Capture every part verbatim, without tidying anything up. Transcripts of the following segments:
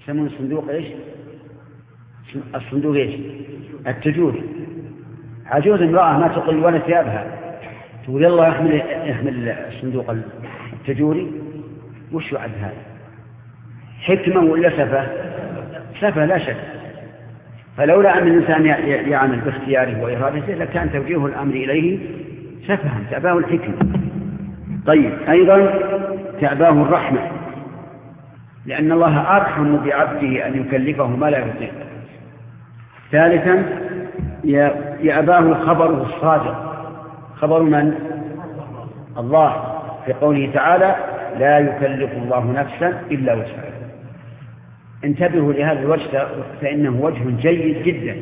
يسمون الصندوق إيش؟ الصندوق إيش؟ التجوري. عجوز امرأة ما تقل ولا ثيابها تقول يلا يحمل يحمل الصندوق التجوري. وش يعد هذا؟ حكمة ولا سفة؟ سفة لا شك. فلولا أن الإنسان يعمل باختياره وإرادته لكان توجيه الأمر إليه سفها، تأباه الحكمة. طيب أيضا تأباه الرحمة، لأن الله أرحم بعبده أن يكلفه ما لا يطيق. ثالثا يأباه خبره الصادق. خبر من؟ الله، في قوله تعالى لا يكلف الله نفسا إلا وسعها. انتبهوا لهذا الوجه فإنه وجه جيد جدا.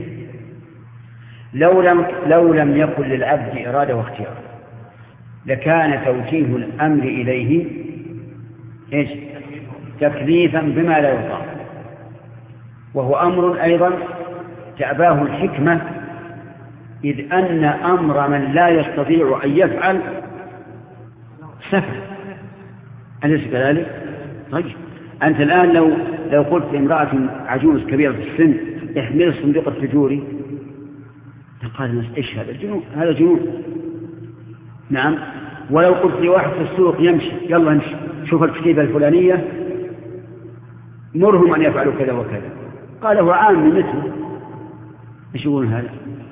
لو لم, لو لم يكن للعبد إرادة واختيار لكان توجيه الأمر إليه إيش؟ تكليفا بما لا يطاق، وهو أمر أيضا تأباه الحكمة، إذ أن أمر من لا يستطيع أن يفعل سفه، أليس كذلك؟ طيب أنت الآن لو لو قلت لامرأة عجوز كبيرة في السن احمل الصندوق التجوري تقال الناس إيش هذا الجنون؟ هذا جنون. نعم. ولو قلت لواحد في السوق يمشي يلا امشي شوف الكتيبة الفلانية مرهم أن يفعلوا كذا وكذا، قال هو عام من مثله، ايش يقول هذا؟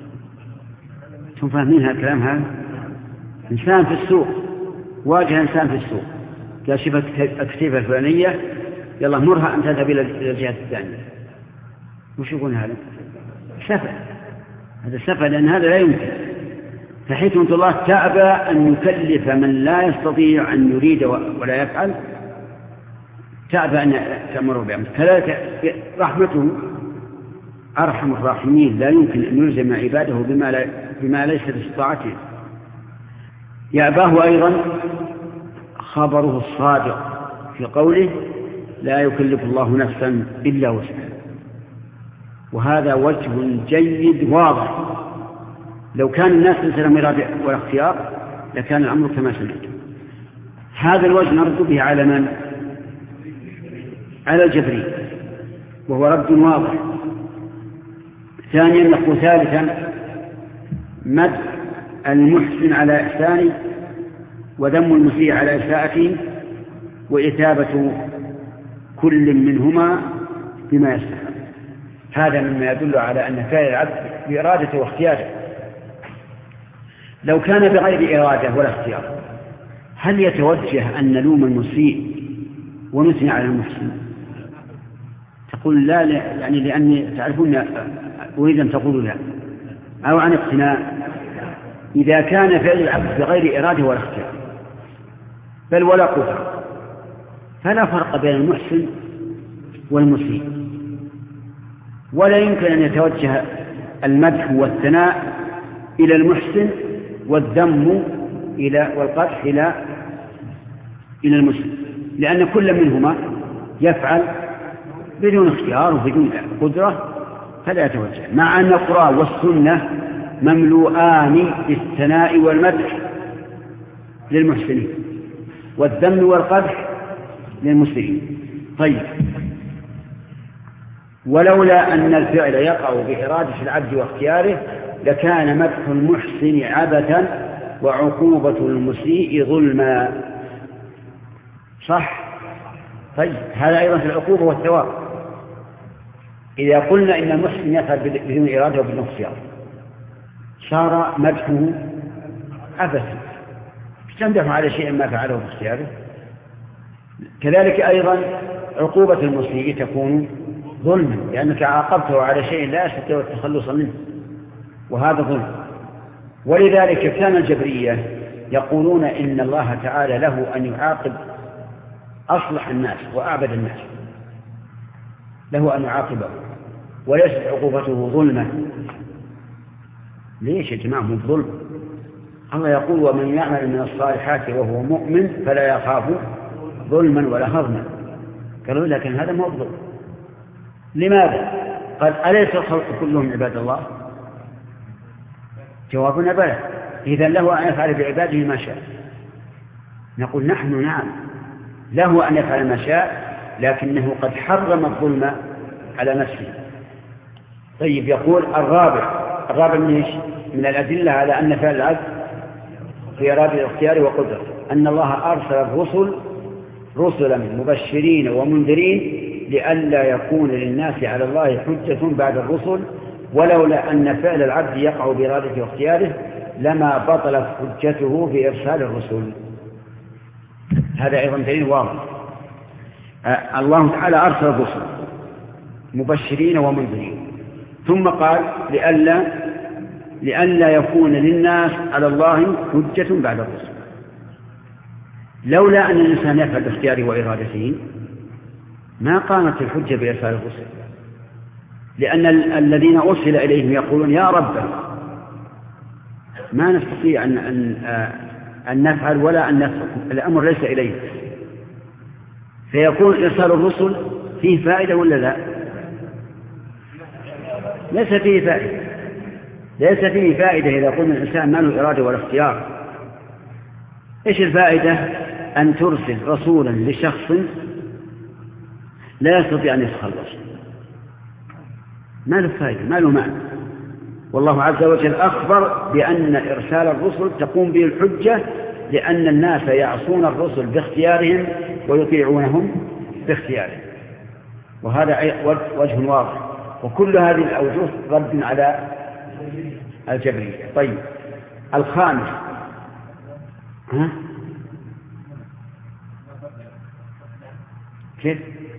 انتم فاهمين هذا الكلام؟ هذا إنسان في السوق واجه إنسان في السوق قال شوف الكتيبة الفلانية يلا مرها أن تذهب إلى الجهة الثانية، وش يقول هذا؟ سفه. هذا سفه، لأن هذا لا يمكن. فحكمة الله تأبى أن يكلف من لا يستطيع أن يريد ولا يفعل، تأبى أن تأمره بأمر. كذلك رحمته أرحم الراحمين، لا يمكن أن يلزم عباده بما, لا بما ليس باستطاعته. يأباه أيضا خبره الصادق في قوله لا يكلف الله نفسا إلا وسعها، وهذا وجه جيد واضح. لو كان الناس ليس لهم إرادة ولا اختيار لكان الأمر كما سمعت. هذا الوجه نرد به على من؟ على الجبري، وهو رد واضح. ثانيا نقول ثالثا مدح المحسن على إحسانه وذم المسيء على إساءته وإثابة كل منهما بما يستحق. هذا مما يدل على أن فعل العبد بإرادته واختياره. لو كان بغير إرادة ولا اختيار هل يتوجه أن نلوم المسيء ونثني على المحسن؟ تقول لا, لا يعني لأني تعرفون أريد أن تقولوا لا، أو عن اقتناء. إذا كان فعل العبد بغير إرادة ولا اختيار بل ولا قدرة فلا فرق بين المحسن والمسيء، ولا يمكن أن يتوجه المدح والثناء إلى المحسن والذم إلى والقدح إلى إلى المسيء، لأن كل منهما يفعل بدون اختيار وبدون قدرة فلا يتوجه. مع أن القرآن والسنة مملوءان بالثناء والمدح للمحسنين والذم والقدح للمسيئين. طيب ولولا أن الفعل يقع بإرادة العبد واختياره لكان مدح المحسن عبثا وعقوبة المسيء ظلما. صح؟ طيب هذا أيضا في العقوبة والثواب. إذا قلنا إن المحسن يفعل بدون إرادة وبدون اختيار صار مدحه عبثا، تمدح على شيء ما فعله باختياره. كذلك أيضا عقوبة المسيء تكون ظلما، لأنك عاقبته على شيء لا يستطيع التخلص منه، وهذا ظلم. ولذلك كان الجبرية يقولون إن الله تعالى له أن يعاقب أصلح الناس وأعبد الناس، له أن يعاقبه وليست عقوبته ظلما. ليش يا جماعة من ظلم؟ الله يقول ومن يعمل من الصالحات وهو مؤمن فلا يخاف ظلما ولا هضما. قالوا لكن هذا ما هو ظلم. لماذا؟ قال أليس الخلق كلهم عباد الله؟ جوابنا بلى، إذا له أن يفعل بعباده ما شاء. نقول نحن نعم له أن يفعل ما شاء، لكنه قد حرم الظلم على نفسه. طيب يقول الرابع الرابع من إيش؟ من الأدلة على أن فعل العبد في إرادة الاختيار وقدرته أن الله أرسل الرسل رسلا مبشرين ومنذرين لئلا يكون للناس على الله حجة بعد الرسل، ولولا أن فعل العبد يقع بإرادته واختياره لما بطلت حجته في إرسال الرسل. هذا أيضا دليل واضح. آه الله تعالى أرسل الرسل مبشرين ومنذرين، ثم قال لئلا لئلا يكون للناس على الله حجة بعد الرسل. لولا أن الإنسان يفعل باختياره وإرادته ما قامت الحجة بإرسال الرسل، لأن الذين أرسل إليهم يقولون يا رب ما نستطيع أن, أن, أن نفعل ولا أن نفعل، الأمر ليس إليه، فيكون إرسال الرسل فيه فائدة ولا لا؟ ليس فيه فائدة ليس فيه فائدة إذا قلنا الإنسان ما له إرادة ولا اختيار. إيش الفائدة؟ أن ترسل رسولا لشخص لا يستطيع أن يتخلص، ما له فائدة ما له معنى. والله عز وجل أخبر بأن إرسال الرسل تقوم به الحجة، لأن الناس يعصون الرسل باختيارهم ويطيعونهم باختيارهم، وهذا وجه واضح. وكل هذه الأوجه رد على الجبرية. طيب الخامس ها؟ كيف؟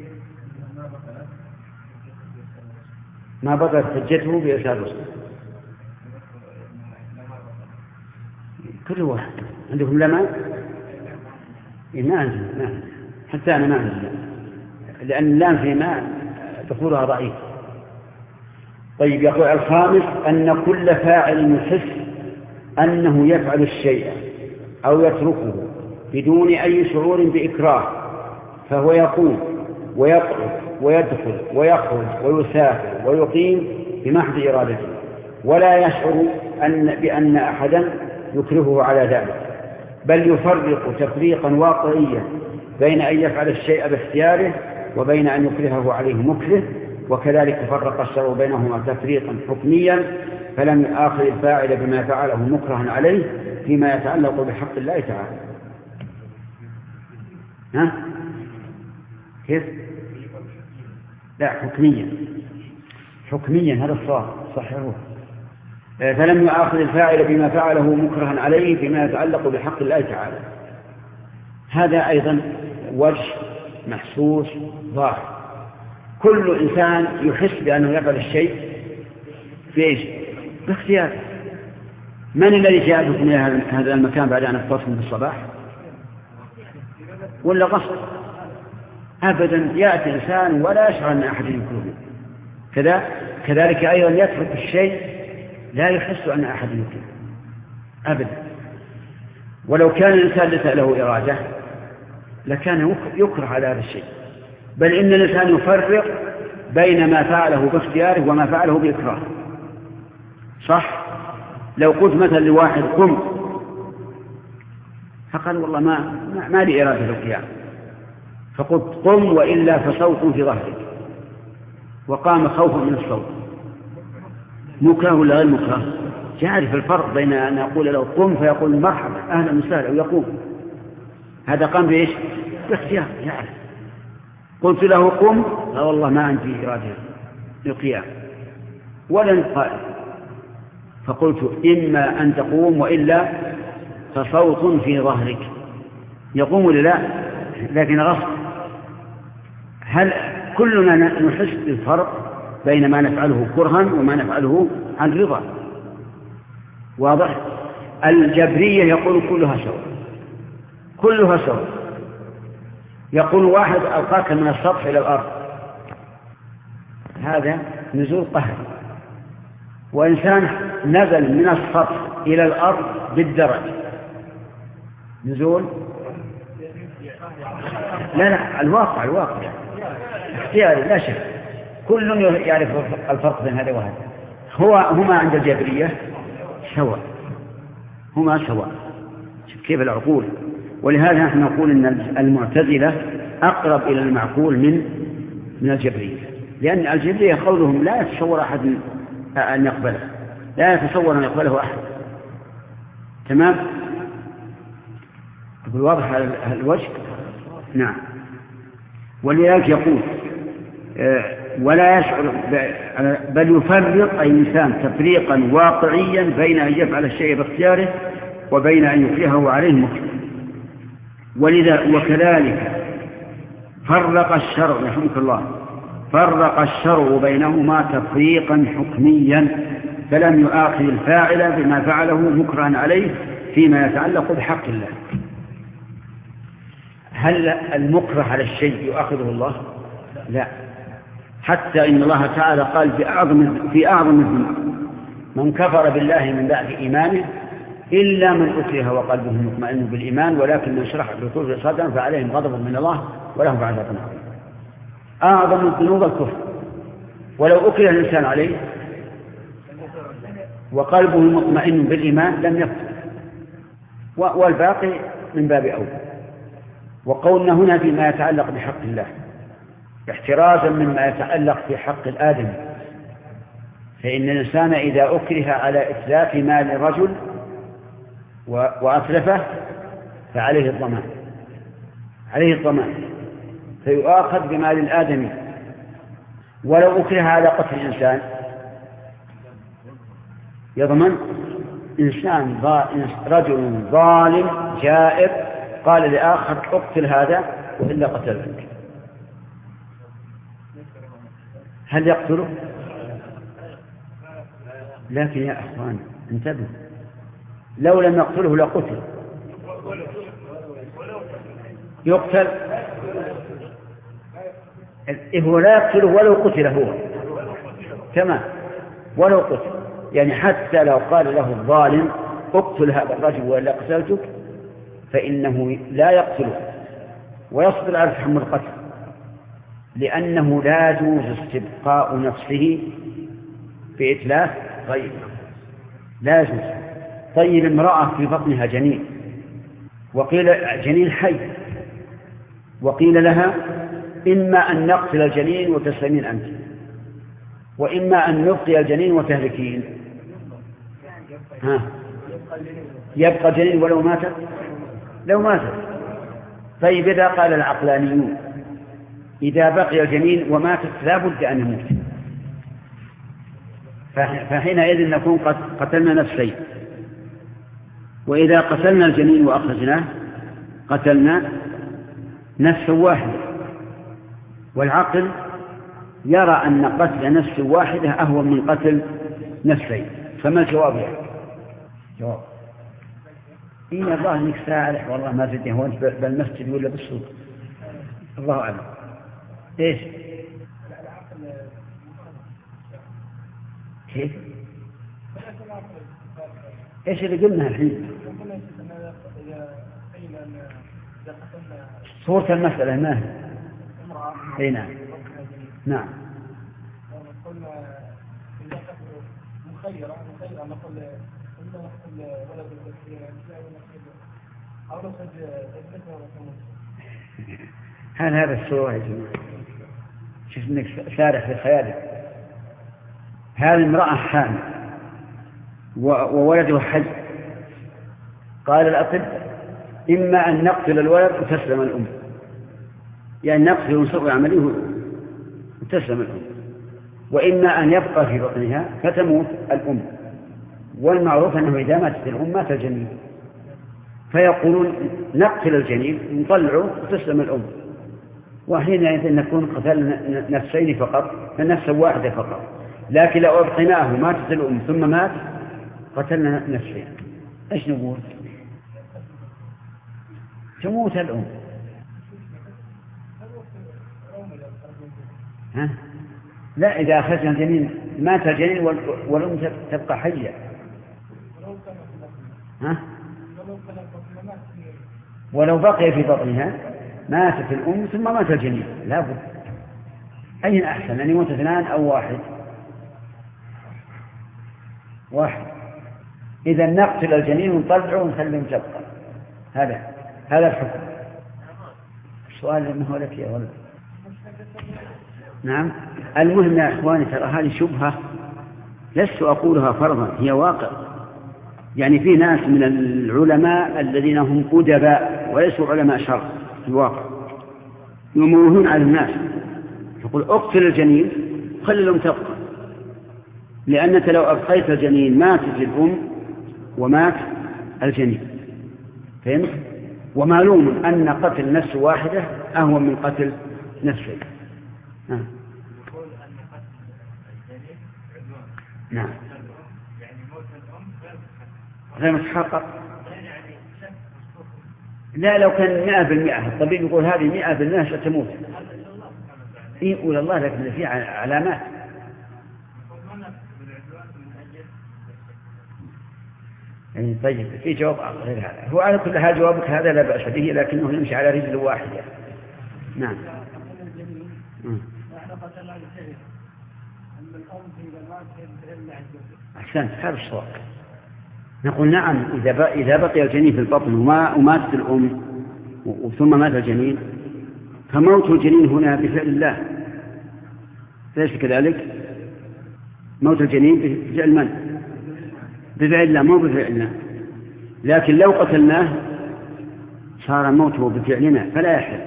ما بطلت حجته بإرسال الرسل. كل واحد عندكم لما ما أنزل ما حتى أنا ما أنزل، لأن اللام في ما دخولها ضعيف. طيب يقول الخامس أن كل فاعل يحس أنه يفعل الشيء أو يتركه بدون أي شعور بإكراه، فهو يقوم ويقعد ويدخل ويخرج ويسافر ويقيم بمحض إرادته، ولا يشعر أن بأن أحدا يكرهه على ذلك، بل يفرق تفريقا واقعيا بين أن يفعل الشيء باختياره وبين أن يكرهه عليه مكره. وكذلك فرق الشرع بينهما تفريقا حكميا، فلم يؤاخذ الفاعل بما فعله مكرها عليه فيما يتعلق بحق الله تعالى. ها؟ كيف؟ لا حكميا حكميا هذا الصواب صحيح. فلم يؤاخذ الفاعل بما فعله مكرها عليه فيما يتعلق بحق الله تعالى. هذا أيضا وجه محسوس ظاهر. كل إنسان يحس بأنه يفعل الشيء في إيش؟ باختياره. من الذي جاء بكم إلى هذا المكان بعد أن أفطرتم في الصباح؟ ولا غصب؟ أبدا يأتي إنسان ولا يشعر أن أحد يكرهه. كذا كذلك أيضا يترك الشيء لا يحس أن أحد يكرهه أبدا. ولو كان الإنسان ليس له إرادة لكان يكره على هذا الشيء، بل إن الإنسان يفرق بين ما فعله باختياره وما فعله بإكراه. صح؟ لو قلت مثلا لواحد قم فقال والله ما ما لي إرادة القيام، فقلت قم وإلا فصوت في ظهرك، وقام خوفا من الصوت، مكره ولا غير مكره؟ يعرف الفرق بين أن أقول له قم فيقول مرحبا أهلا وسهلا ويقوم، هذا قام بإيش؟ باختيار يعرف. قلت له قم لا والله ما عندي إرادة للقيام ولا قائم، فقلت إما أن تقوم وإلا فصوت في ظهرك، يقوم ولا لا؟ لكن غصب. هل كلنا نحس بالفرق بين ما نفعله كرها وما نفعله عن رضا؟ واضح؟ الجبرية يقول كلها سواء كلها سواء. يقول واحد ألقاك من السطح إلى الأرض، هذا نزول قهر. وإنسان نزل من السطح إلى الأرض بالدرج، نزول لا لا الواقع الواقع اختياري لا شك. كل يعرف الفرق بين هذا وهذا. هو هما عند الجبرية سواء، هما سواء. كيف العقول؟ ولهذا نحن نقول إن المعتزلة أقرب إلى المعقول من من الجبرية، لأن الجبرية قولهم لا يتصور أحد أن يقبله، لا يتصور أن يقبله أحد. تمام؟ أقول واضح الوجه؟ نعم. ولذلك يقول ولا يشعر، بل يفرق الإنسان تفريقا واقعيا بين أن يفعل الشيء باختياره وبين أن يكرهه عليه مكره. ولذا وكذلك فرق الشرع رحمك الله فرق الشرع بينهما تفريقا حكميا، فلم يؤاخذ الفاعل بما فعله مكرها عليه فيما يتعلق بحق الله. هل المكره على الشيء يؤاخذه الله؟ لا، حتى إن الله تعالى قال في أعظم في أعظم الذنوب من كفر بالله من بعد إيمانه إلا من أكره وقلبه مطمئن بالإيمان ولكن من شرح بالكفر صدرا فعليهم غضب من الله ولهم عذاب عظيم. أعظم الذنوب الكفر، ولو أكره الإنسان عليه وقلبه مطمئن بالإيمان لم يكفر، والباقي من باب أولى. وقولنا هنا فيما يتعلق بحق الله احترازا مما يتعلق في حق الآدم، فإن الإنسان إذا أكره على إتلاف مال الرجل وأتلفه فعليه الضمان، عليه الضمان فيؤاخذ بمال الآدمي. ولو أكره على قتل الإنسان يضمن. إنسان رجل ظالم جائر قال لآخر اقتل هذا وإلا قتلك، هل يقتله؟ لكن يا أخوان انتبهوا، لو لم يقتله لقتل. يقتل هو لا يقتله ولو قتل هو تمام، ولو قتل، يعني حتى لو قال له الظالم اقتل هذا الرجل وإلا قتلتك فإنه لا يقتله ويصبر على تحمل القتل، لأنه لا يجوز استبقاء نفسه بإتلاف غيره، لا يجوز. طيب امرأة في بطنها جنين وقيل جنين حي، وقيل لها إما أن نقتل الجنين وتسلمين أنت، وإما أن نبقي الجنين وتهلكين. ها يبقى الجنين ولو ماتت، لو ماتت. طيب إذا قال العقلانيون إذا بقي الجنين وماتت لا بد أن يموت، فحينئذ نكون قد قتلنا نفسين، وإذا قتلنا الجنين وأخرجناه قتلنا نفس واحدة. والعقل يرى أن قتل نفس واحدة أهون من قتل نفسين، فما الجواب يعني؟ جواب إن الله إنك سالح والله ما زدني هو أنت بالمسجد ولا بالسوق، الله أعلم. إيش كيف إيش اللي قلنا الحين؟ صورة المسألة ما هي؟ أي نعم نعم. قلنا إذا مخيرة مخيرة نقول إلا نقول ولد البكير أو نقول ابنته وتموت. هل هذا السؤال يا جماعة؟ شوف إنك سارح في خيالك. هذه امرأة حامل وولده حي، قال الأطباء إما أن نقتل الولد وتسلم الأم، يعني نقتل ونسوي عمليه وتسلم الأم، وإما أن يبقى في بطنها فتموت الأم، والمعروف أنه إذا ماتت الأم مات الجنين، فيقولون نقتل الجنين نطلعه وتسلم الأم، وحينئذ نكون قتلنا نفسين فقط، فنفس واحدة فقط. لكن لو أبقيناه ماتت الأم ثم مات قتلنا نفسين، إيش نقول؟ تموت الأم. ها؟ لا، إذا أخذنا الجنين مات الجنين والأم تبقى حية. ها؟ ولو بقي في بطنها ماتت الأم ثم مات الجنين، لا بد. أين أحسن أن يموت اثنان أو واحد؟ واحد. إذا نقتل الجنين ونطلعه ونخليه تبقى. هذا هذا الحكم. سؤال ما هو لك يا ولد. نعم. المهم يا إخواني ترى هذه شبهة لست أقولها فرضا، هي واقع. يعني في ناس من العلماء الذين هم أدباء وليسوا علماء شرع في الواقع يمرون على الناس يقول اقتل الجنين خلي الأم تبقى، لأنك لو أبقيت الجنين ماتت الأم ومات الجنين. فهمت؟ ومعلوم أن قتل نفس واحدة أهون من قتل نفسين. نعم. نعم. غير متحقق. لا لو كان مئة بالمئة الطبيب يقول هذه مئة بالمئة ستموت يقول الله لكن في علامات. يعني طيب في جواب غير هذا. هو على كل حال جوابك هذا لا بأس به لكنه يمشي على رجل واحدة. نعم. أحسنت هذا الصواب. نقول نعم إذا بقي, إذا بقي الجنين في البطن وما وماتت الأم ثم مات الجنين فموت الجنين هنا بفعل الله ليس كذلك؟ موت الجنين بفعل من؟ بفعل الله مو بفعلنا. لكن لو قتلناه صار موته بفعلنا فلا يحل.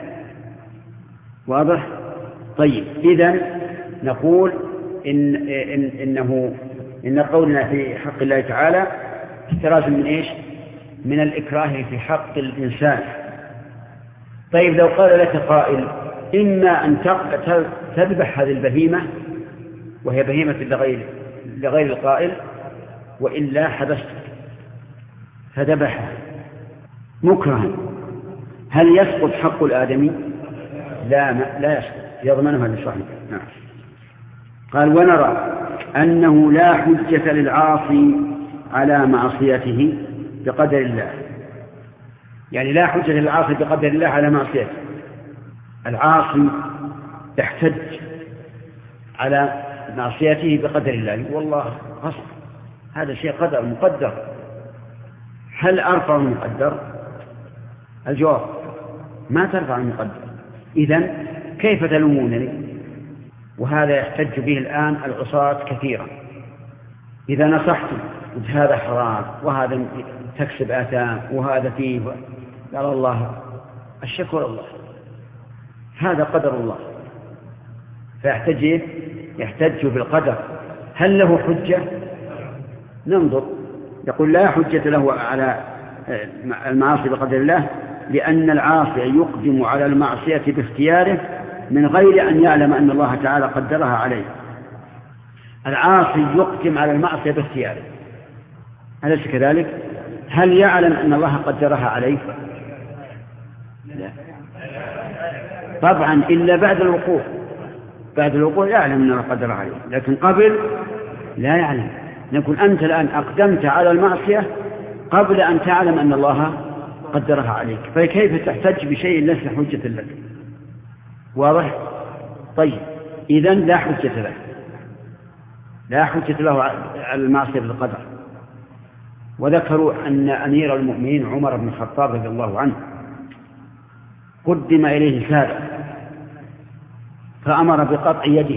واضح؟ طيب إذن نقول إن إن إنه إن قولنا في حق الله تعالى احتراز من إيش؟ من الإكراه في حق الإنسان. طيب لو قال لك قائل إما أن تذبح هذه البهيمة وهي بهيمة لغير, لغير القائل وإلا حبست فذبحها مكرها، هل يسقط حق الآدمي؟ لا لا يسقط، يضمنها لصاحبه. نعم. قال ونرى أنه لا حجة للعاصي على معصيته بقدر الله. يعني لا حجة للعاصي بقدر الله على معصيته. العاصي يحتج على معصيته بقدر الله والله غصب، هذا شيء قدر مقدر. هل أرفع المقدر؟ الجواب ما ترفع المقدر. إذن كيف تلومونني؟ وهذا يحتج به الآن العصاة كثيرا. إذا نصحتم قلت هذا حرام وهذا تكسب آثام وهذا فيه قال الله الشكر الله هذا قدر الله فيحتج يحتج بالقدر. هل له حجة؟ ننظر. يقول لا حجة له على المعاصي بقدر الله لأن العاصي يقدم على المعصية باختياره من غير أن يعلم أن الله تعالى قدرها عليه. العاصي يقدم على المعصية باختياره أليس كذلك؟ هل يعلم أن الله قدرها عليه؟ لا طبعا إلا بعد الوقوع. بعد الوقوع يعلم أن الله قدرها عليه لكن قبل لا يعلم. نقول أنت الآن أقدمت على المعصية قبل أن تعلم أن الله قدرها عليك فكيف تحتج بشيء ليس حجة لك؟ واضح؟ طيب إذن لا حجة له لا حجة له على المعصية بالقدر. وذكروا أن أمير المؤمنين عمر بن الخطاب رضي الله عنه قدم إليه سارق فأمر بقطع يده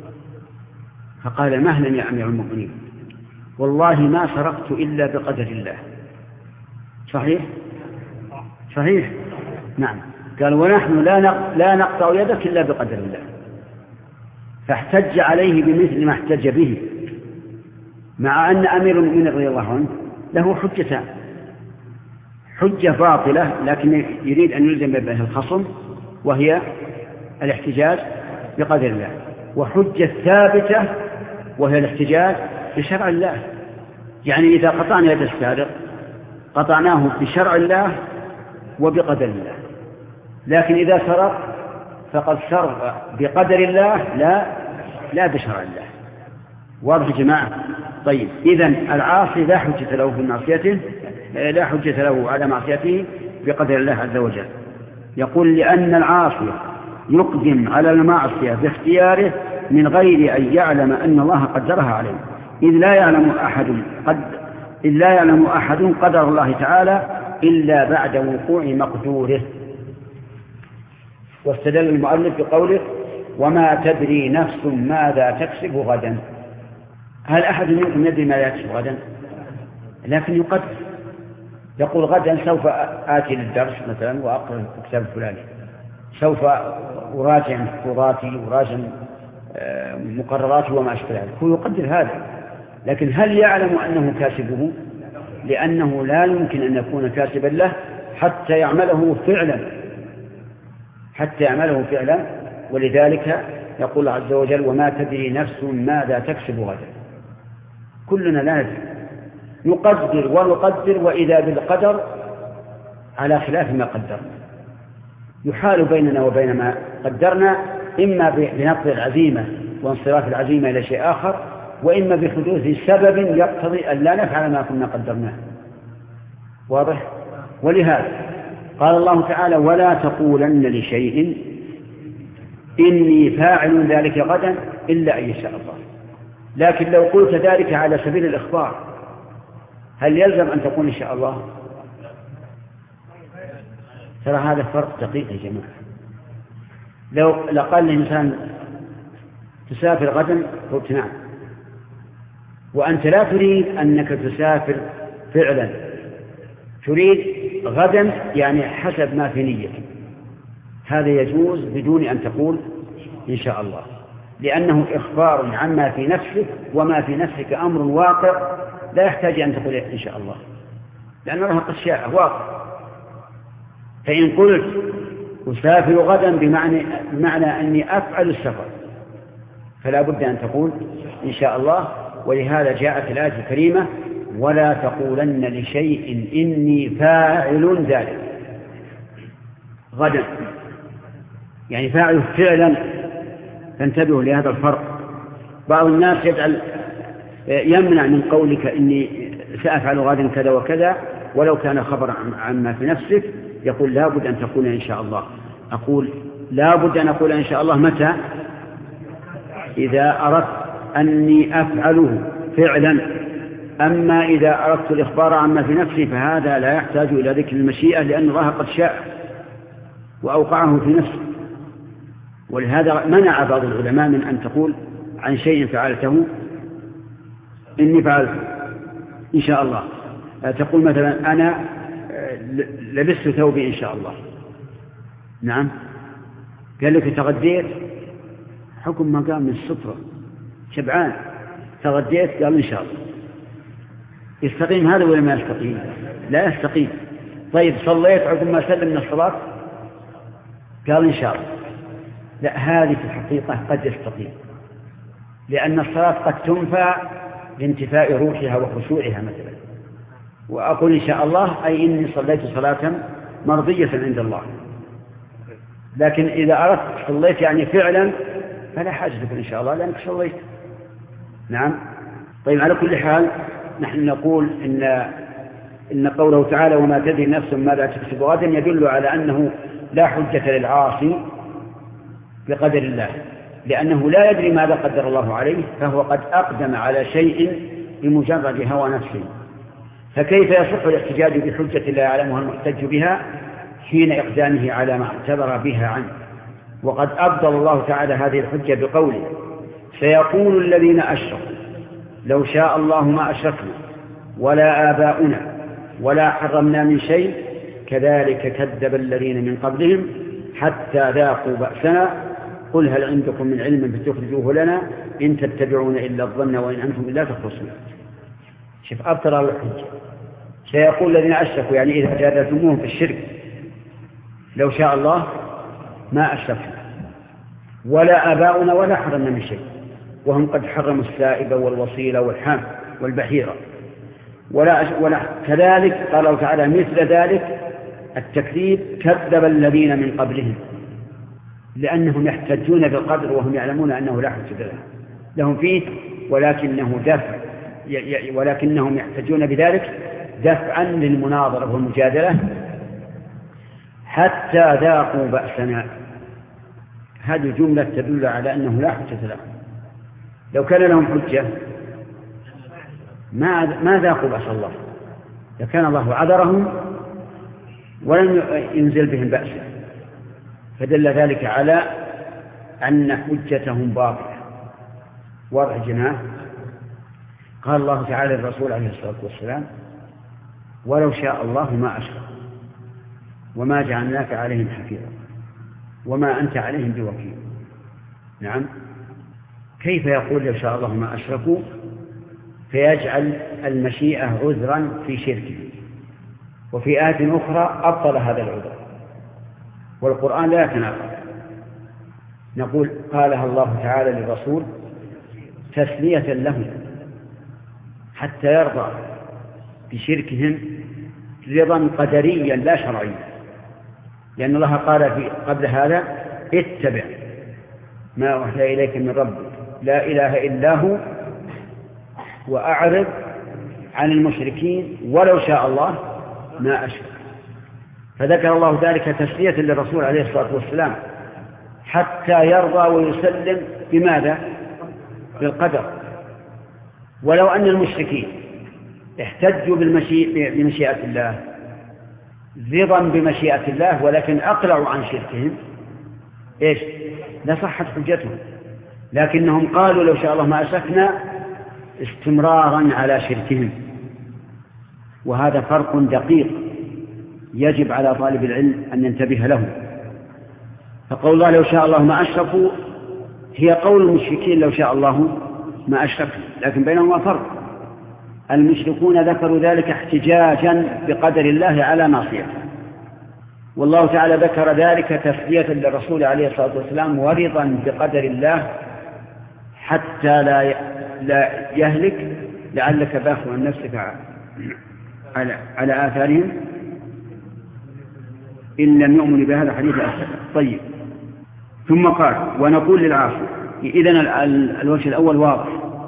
فقال مهلا يا أمير المؤمنين والله ما سرقت إلا بقدر الله. صحيح؟ صحيح؟ نعم. قال ونحن لا لا نقطع يدك إلا بقدر الله. فاحتج عليه بمثل ما احتج به مع أن أمير المؤمنين رضي الله عنه له حجتان، حجة باطلة لكن يريد أن يلزم به الخصم وهي الاحتجاج بقدر الله، وحجة ثابتة وهي الاحتجاج بشرع الله. يعني إذا قطعنا يد السارق قطعناه بشرع الله وبقدر الله، لكن إذا سرق فقد سرق بقدر الله لا لا بشرع الله. واضح يا جماعة؟ طيب إذن العاصي لا حجة له في معصيته لا حجة له على معصيته بقدر الله عز وجل. يقول لأن العاصي يقدم على المعصية باختياره من غير أن يعلم أن الله قدرها عليه، إذ لا يعلم أحد قد إذ لا يعلم أحد قدر الله تعالى إلا بعد وقوع مقدوره. واستدل المؤلف بقوله وما تدري نفس ماذا تكسب غدا. هل أحد منكم يدري ماذا يكسب غدا؟ لكن يقدر، يقول غدا سوف آتي للدرس مثلا وأقرأ الكتاب الفلاني، سوف أراجع محفوظاتي وراجع مقرراتي وما أشبه ذلك، هو يقدر هذا. لكن هل يعلم أنه كاسبه؟ لأنه لا يمكن أن يكون كاسبا له حتى يعمله فعلا حتى يعمله فعلا ولذلك يقول عز وجل وما تدري نفس ماذا تكسب غدا. كلنا لا ندري، نقدر ونقدر، وإذا بالقدر على خلاف ما قدرنا، يحال بيننا وبين ما قدرنا، إما بنقض العزيمة وانصراف العزيمة إلى شيء آخر، وإما بحدوث سبب يقتضي أن لا نفعل ما كنا قدرناه. واضح؟ ولهذا قال الله تعالى ولا تقولن لشيء إني فاعل ذلك غدا إلا أن يشاء الله. لكن لو قلت ذلك على سبيل الإخبار هل يلزم أن تقول إن شاء الله؟ ترى هذا فرق دقيق يا جماعة. لو لقال الإنسان تسافر غدا قلت نعم، وأنت لا تريد أنك تسافر فعلا، تريد غدا يعني حسب ما في نيتك، هذا يجوز بدون أن تقول إن شاء الله، لأنه إخبار عما في نفسك، وما في نفسك أمر واقع لا يحتاج أن تقول إن شاء الله، لأن الله قد شاء واقع. فإن قلت أسافر غدا بمعنى, بمعنى أني أفعل السفر فلا بد أن تقول إن شاء الله. ولهذا جاءت الآية الكريمة ولا تقولن لشيء إني فاعل ذلك غدا، يعني فاعل فعلا. فانتبهوا لهذا الفرق. بعض الناس يجعل يمنع من قولك إني سأفعل غدا كذا وكذا ولو كان خبر عما في نفسك، يقول لا بد أن تقول إن شاء الله. أقول لا بد أن أقول إن شاء الله متى؟ إذا أردت أني أفعله فعلا. أما إذا أردت الإخبار عما في نفسي فهذا لا يحتاج إلى ذكر المشيئة، لأن الله قد شاء وأوقعه في نفسه. ولهذا منع بعض العلماء من أن تقول عن شيء فعلته إني فعلته إن شاء الله. تقول مثلا أنا لبست ثوبي إن شاء الله. نعم، قال لك تغديت، حكم ما قام من السطرة، شبعان تغديت، قال إن شاء الله. يستقيم هذا ولا ما يستقيم؟ لا يستقيم. طيب صليت عقب ما سلم من الصلاة، قال إن شاء الله. لا، هذه في الحقيقة قد يستقيم، لأن الصلاة قد تنفع لانتفاء روحها وخشوعها مثلا، وأقول إن شاء الله أي إني صليت صلاة مرضية عند الله. لكن إذا أردت صليت يعني فعلا فلا حاجة لك إن شاء الله لأنك صليت. نعم. طيب على كل حال نحن نقول إن إن قوله تعالى وما تدري نفس ماذا تكسب غدا يدل على أنه لا حجة للعاصي بقدر الله، لأنه لا يدري ماذا قدر الله عليه، فهو قد أقدم على شيء بمجرد هوى نفسه. فكيف يصح الاحتجاج بحجة لا يعلمها المحتج بها حين إقدامه على ما اعتبر بها عنه؟ وقد أبدل الله تعالى هذه الحجة بقوله سيقول الذين أشركوا لو شاء الله ما أشركنا ولا آباؤنا ولا حرمنا من شيء كذلك كذب الذين من قبلهم حتى ذاقوا بأسنا قل هل عندكم من علم فتخرجوه لنا إن تتبعون إلا الظن وإن أنتم إلا تخرصون. شوف أبطل الحجة. سيقول الذين أشركوا يعني إذا جادلتموهم في الشرك لو شاء الله ما أشركنا ولا آباؤنا ولا حرمنا من شيء، وهم قد حرموا السائب والوصيلة والحام والبحيرة ولا, ولا كذلك قال الله تعالى مثل ذلك التكذيب كذب الذين من قبلهم، لأنهم يحتجون بالقدر وهم يعلمون أنه لا حجة لهم فيه، ولكنه دفع ولكنهم يحتجون بذلك دفعا للمناظرة والمجادلة حتى ذاقوا بأسنا. هذه جملة تدل على أنه لا حجة لهم. لو كان لهم حجة ما ما ذاقوا بأس الله، لكان الله عذرهم ولم ينزل بهم بأسه. فدل ذلك على أن حجتهم باطلة. واضح جناه. قال الله تعالى للرسول عليه الصلاة والسلام: ولو شاء الله ما أشركوا وما جعلناك عليهم حفيظا وما أنت عليهم بوكيل. نعم، كيف يقول لو شاء الله ما أشركوا فيجعل المشيئة عذرا في شركه، وفي آية أخرى أبطل هذا العذر، والقرآن لا يتناقض. نقول قالها الله تعالى للرسول تسلية لهم حتى يرضى بشركهم رضا قدريا لا شرعيا، لأن الله قال في قبل هذا: اتبع ما أوحي إليك من ربك لا إله إلا هو وأعرض عن المشركين ولو شاء الله ما أشرك. فذكر الله ذلك تسلية للرسول عليه الصلاة والسلام حتى يرضى ويسلم بماذا؟ بالقدر. ولو أن المشركين احتجوا بمشيئة الله رضا بمشيئة الله ولكن أقلعوا عن شركهم، إيش؟ لصحت حجتهم، لكنهم قالوا لو شاء الله ما أشركنا استمرارا على شركهم. وهذا فرق دقيق يجب على طالب العلم أن ينتبه له. فقول الله لو شاء الله ما أشركوا هي قول المشركين لو شاء الله ما أشركوا، لكن بينهما فرق. المشركون ذكروا ذلك احتجاجا بقدر الله على معصيته، والله تعالى ذكر ذلك تسلية للرسول عليه الصلاة والسلام ورضا بقدر الله حتى لا لا يهلك لعلك باخع عن نفسك على, على آثارهم إن لم يؤمنوا بهذا الحديث أسفل. طيب، ثم قال: ونقول للعاصي. إذن الوجه الأول واضح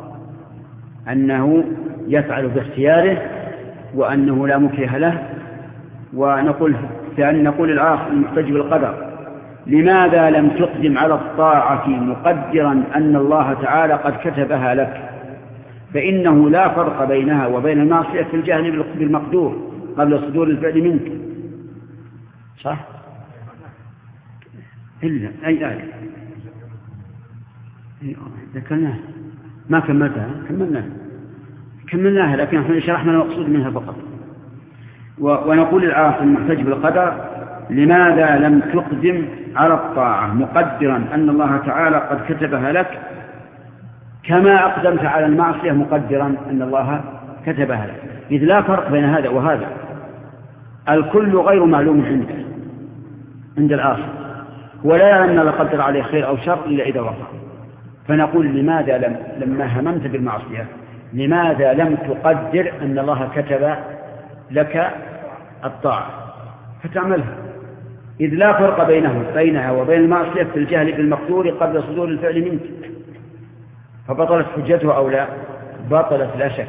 أنه يفعل باختياره وأنه لا مكره له. ونقول ثاني نقول للعاصي المحتج بالقدر: لماذا لم تقدم على الطاعة مقدرا أن الله تعالى قد كتبها لك؟ فإنه لا فرق بينها وبين المعصية في الجهل بالمقدور قبل صدور الفعل منك. صح؟ إلا أي آية ذكرناها ما كملتها كملناها كملناها لكن نحن شرحنا المقصود منها فقط. ونقول للعاصي المحتج بالقدر: لماذا لم تقدم على الطاعة مقدرا أن الله تعالى قد كتبها لك كما أقدمت على المعصية مقدرا أن الله كتبها لك؟ إذ لا فرق بين هذا وهذا، الكل غير معلوم عنده عند العاصي، ولا يعلم أن الله قدر عليه خير أو شر إلا إذا وقع. فنقول لماذا لم لما هممت بالمعصية لماذا لم تقدر أن الله كتب لك الطاعة فتعملها؟ إذ لا فرق بينه بينها وبين المعصية في الجهل بالمقدور قبل صدور الفعل منك. فبطلت حجته أو لا؟ بطلت لا شك.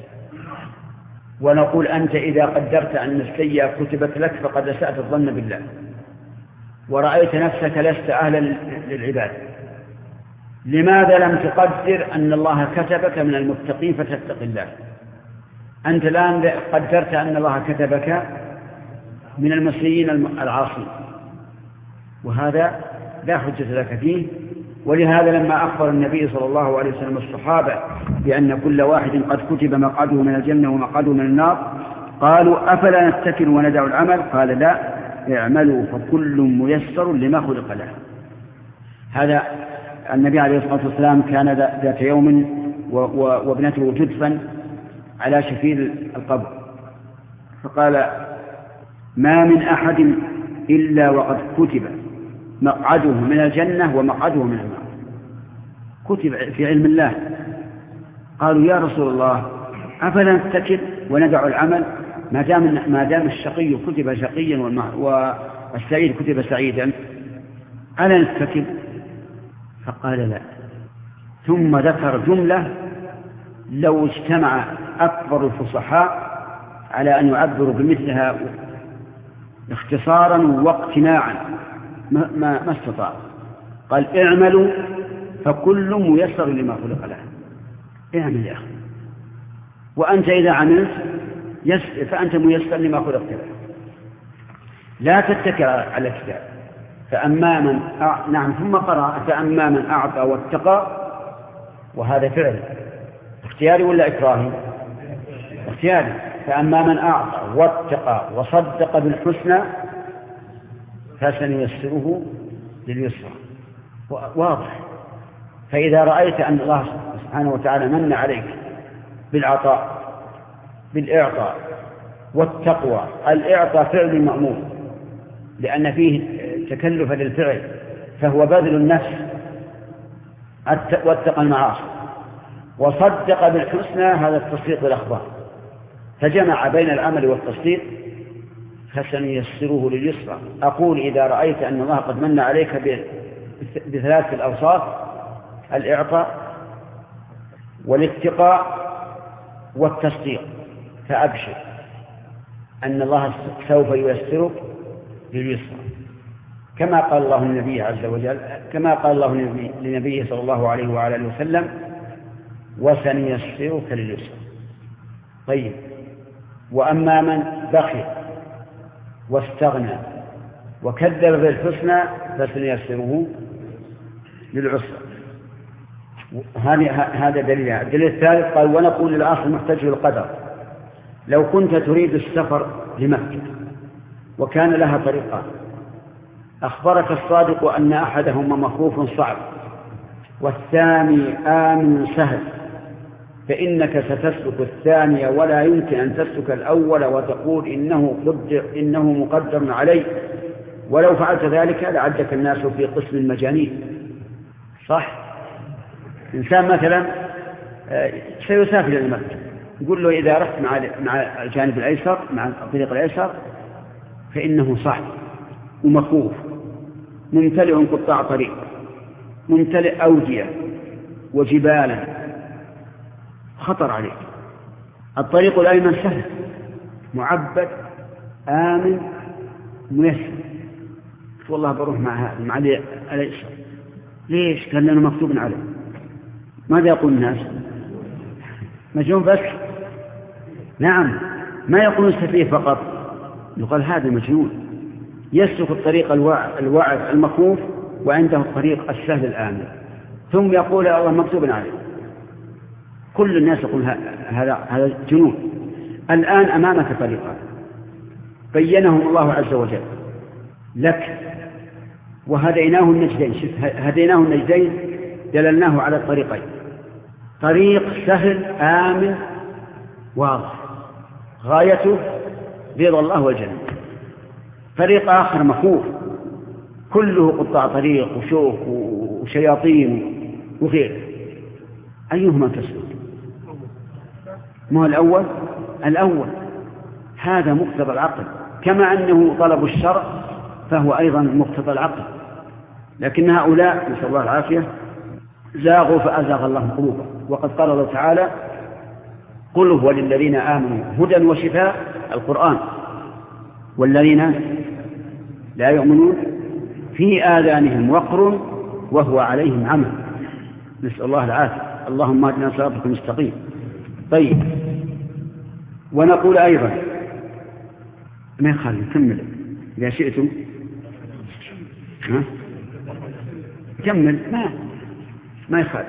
ونقول أنت إذا قدرت أن السيئة كتبت لك فقد أسأت الظن بالله ورأيت نفسك لست أهلا للعباد. لماذا لم تقدر أن الله كتبك من المتقين فتتق الله؟ أنت الآن قدرت أن الله كتبك من المسيئين العاصين، وهذا لا حجة لك فيه. ولهذا لما أخبر النبي صلى الله عليه وسلم الصحابة بأن كل واحد قد كتب مقعده من الجنة ومقعده من النار قالوا: أفلا نتكل وندع العمل؟ قال: لا، اعملوا فكل ميسر لما خلق له. هذا النبي عليه الصلاة والسلام كان ذات يوم وابنته جدفا على شفير القبر، فقال: ما من أحد إلا وقد كتب مقعده من الجنة ومقعده من النار، كتب في علم الله. قالوا: يا رسول الله أفلا نتكل وندع العمل؟ ما دام ما دام الشقي كتب شقيا والسعيد كتب سعيدا ألا نتكل؟ فقال: لا. ثم ذكر جملة لو اجتمع أكبر الفصحاء على أن يعبروا بمثلها اختصارا واقتناعا ما, ما, ما استطاع. قال: اعملوا فكل ميسر لما خلق له. اعمل يا أخي، وأنت إذا عملت فأنت ميسر لما خلقت له. لا تتكل على الكتاب، فأما من أع... نعم ثم قرأ فأما من أعطى واتقى، وهذا فعل اختياري ولا إكراهي؟ اختياري. فأما من أعطى واتقى وصدق بالحسنى فسنيسره لليسرى. واضح. فإذا رأيت أن الله سبحانه وتعالى من عليك بالعطاء بالإعطاء والتقوى، الإعطاء فعل المأمور لأن فيه تكلف للفعل فهو بذل النفس، واتقى المعاصي، وصدق بالحسنى هذا التصديق بالأخبار، فجمع بين العمل والتصديق فسنيسره لليسرى. أقول إذا رأيت أن الله قد من عليك بثلاث الأوصاف: الإعطاء والاتقاء والتصديق، فأبشر أن الله سوف ييسرك لليسرى، كما قال الله للنبي عز وجل، كما قال الله لنبيه صلى الله عليه وعلى اله وسلم: وسنيسرك لليسرى. طيب، وأما من بخل واستغنى وكذب بالحسنى فسنيسره للعسرى. هذا دليل. الدليل الثالث قال: ونقول للآخر محتج القدر: لو كنت تريد السفر لمكة وكان لها طريقان، أخبرك الصادق أن أحدهما مخوف صعب والثاني آمن سهل، فإنك ستسلك الثاني ولا يمكن أن تسلك الأول وتقول إنه, قدر إنه مقدر علي، ولو فعلت ذلك لعدك الناس في قسم المجانين. صح؟ إنسان مثلا سيسافر إلى مكة، يقول له إذا رحت مع مع الجانب الأيسر، مع الطريق الأيسر، فإنه صعب ومخوف ممتلئ قطاع طريق، ممتلئ أودية وجبالا، خطر عليك. الطريق الأيمن سهل معبد آمن ميسر، والله بروح مع هذا مع الأيسر. ليش؟ كان لنا مكتوب عليه. ماذا يقول الناس؟ مجنون بس؟ نعم، ما يقول السفيه فقط، يقال هذا مجنون يسلك الطريق الوعد المخوف وعنده الطريق السهل الآمن، ثم يقول الله مكتوب عليه. كل الناس يقول هذا هذا جنون. الآن أمامك طريقان بينهم الله عز وجل لك، وهديناه النجدين. شوف، هديناه النجدين، دللناه على الطريقين: طريق سهل آمن واضح غايته رضا الله والجنة، طريق آخر مخوف كله قطاع طريق وشوك وشياطين وغيره. أيهما تسلك؟ ما هو الأول؟ الأول. هذا مقتضى العقل، كما أنه طلب الشرع فهو أيضا مقتضى العقل. لكن هؤلاء نسأل الله العافية زاغوا فأزاغ الله قلوبهم. وقد قال الله تعالى: قل هو للذين آمنوا هدى وشفاء، القرآن، والذين لا يؤمنون في آذانهم وقر وهو عليهم عمى. نسأل الله العافية. اللهم اهدنا صراطك المستقيم. طيب، ونقول أيضا ما يخالف، كمل إذا شئتم. ها؟ كمل، ما ما يخالف.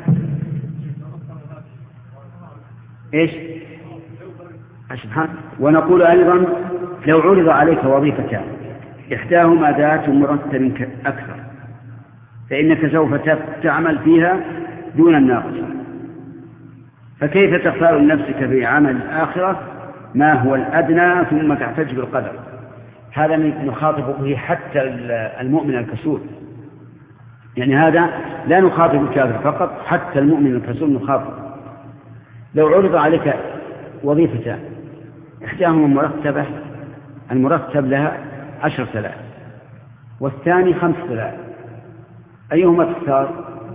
إيش؟ سبحان. ونقول أيضا: لو عرض عليك وظيفتان إحداهما ذات مرتب أكثر فإنك سوف تعمل فيها دون الناقصة، فكيف تختار لنفسك في عمل الآخرة ما هو الأدنى ثم تحتج بالقدر؟ هذا نخاطب به حتى المؤمن الكسول، يعني هذا لا نخاطب الكافر فقط، حتى المؤمن الكسول نخاطب. لو عرض عليك وظيفتان إحداهما مرتبة، المرتب لها عشر آلاف والثاني خمس آلاف، أيهما تختار؟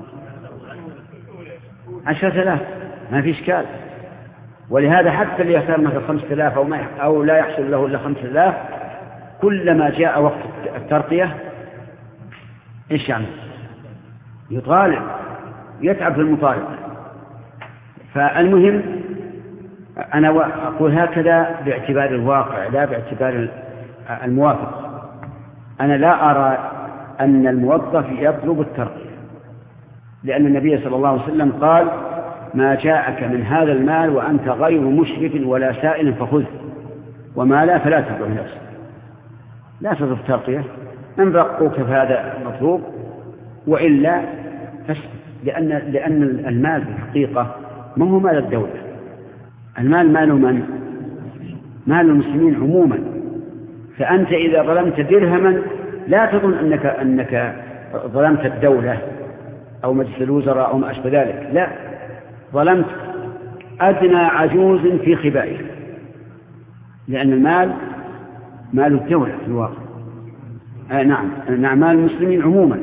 عشرة آلاف، ما في إشكال. ولهذا حتى اللي يختار مثل خمس آلاف أو, أو لا يحصل له إلا خمس آلاف، كلما جاء وقت الترقية إيش يعني؟ يطالب، يتعب في المطالب. فالمهم أنا أقول هكذا باعتبار الواقع لا باعتبار الموافق. أنا لا أرى أن الموظف يطلب الترقية، لأن النبي صلى الله عليه وسلم قال: ما جاءك من هذا المال وأنت غير مشرف ولا سائل فخذ، وما لا فلا تطلب نفسك، لا تطلب الترقية. إن رقوك فهذا مطلوب، وإلا فاسكت، لأن لأن المال في الحقيقة ما هو مال الدولة، المال مال من؟ مال المسلمين عموما. فأنت إذا ظلمت درهما لا تظن أنك أنك ظلمت الدولة أو مجلس الوزراء أو ما أشبه ذلك، لا، ظلمت أدنى عجوز في خبائه، لأن المال مال الدولة في الواقع. آه نعم نعم مال المسلمين عموما.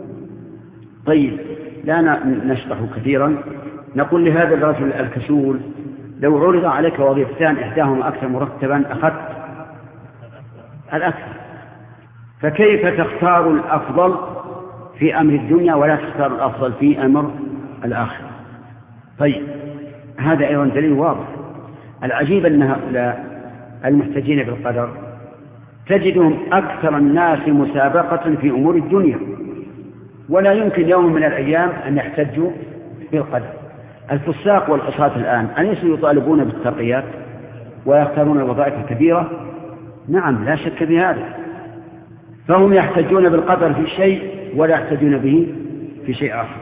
طيب، لا نشرح كثيرا. نقول لهذا الرجل الكسول: لو عرض عليك وظيفتان إحداهما أكثر مرتبا أخذت الأكثر، فكيف تختار الأفضل في أمر الدنيا ولا تختار الأفضل في أمر الآخرة؟ طيب، هذا أيضا دليل واضح. العجيب أن هؤلاء المحتجين بالقدر تجدهم أكثر الناس مسابقة في أمور الدنيا، ولا يمكن يوم من الأيام أن يحتجوا بالقدر. الفساق والعصاة الآن أليسوا يطالبون بالترقيات ويختارون الوظائف الكبيرة؟ نعم، لا شك في هذا. فهم يحتجون بالقدر في شيء ولا يحتجون به في شيء آخر.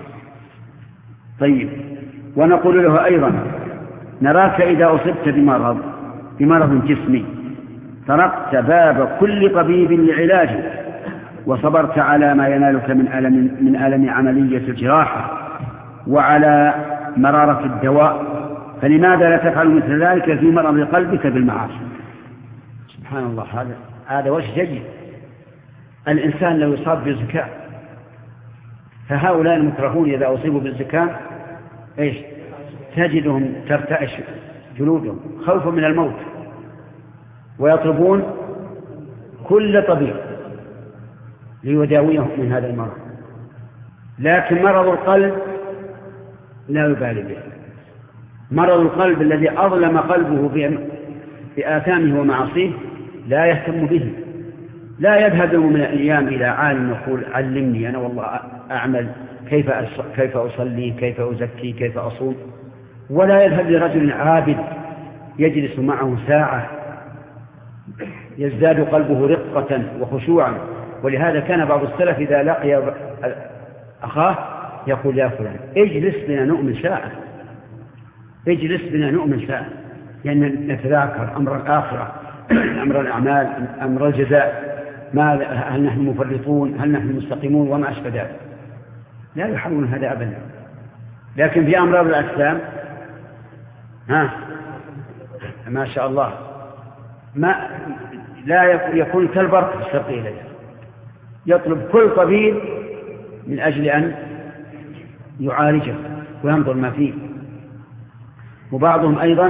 طيب، ونقول له أيضا: نراك إذا أصبت بمرض بمرض جسمي طرقت باب كل طبيب لعلاجه، وصبرت على ما ينالك من ألم, من ألم عملية الجراحة وعلى مرارة الدواء، فلماذا لا تفعل مثل ذلك في مرض قلبك بالمعاصي؟ سبحان الله، هذا هذا وجه جيد. الإنسان لو يصاب بالزكاة، فهؤلاء المكرهون إذا أصيبوا بالزكاة إيش تجدهم ترتعش جلودهم خوفا من الموت، ويطلبون كل طبيب ليداويهم من هذا المرض. لكن مرض القلب لا يبالي به. مرض القلب الذي أظلم قلبه بآثامه ومعاصيه لا يهتم به، لا يذهب يوم من الأيام إلى عالم يقول: علمني أنا والله أعمل كيف كيف أصلي، كيف أزكي، كيف أصوم. ولا يذهب لرجل عابد يجلس معه ساعة يزداد قلبه رقة وخشوعا. ولهذا كان بعض السلف إذا لقي أخاه يقول: يا فلان اجلس بنا نؤمن ساعة، اجلس بنا نؤمن ساعة، لأن يعني نتذاكر أمر الآخرة، أمر الأعمال، أمر الجزاء، ما هل نحن مفرطون، هل نحن مستقيمون، وما أشبه ذلك. لا يحاولون هذا أبدا. لكن في أمراض الأجسام ها ما شاء الله ما لا يكون كالبرق في الشرق إليه، يطلب كل طبيب من أجل أن يعالجه وينظر ما فيه. وبعضهم أيضا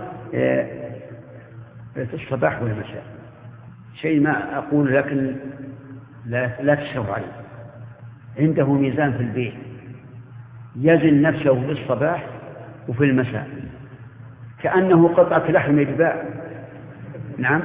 في الصباح والمساء شيء ما أقول لكن لا, لا تشعر عليه، عنده ميزان في البيت يزن نفسه في الصباح وفي المساء كأنه قطعة لحم يتباع. نعم،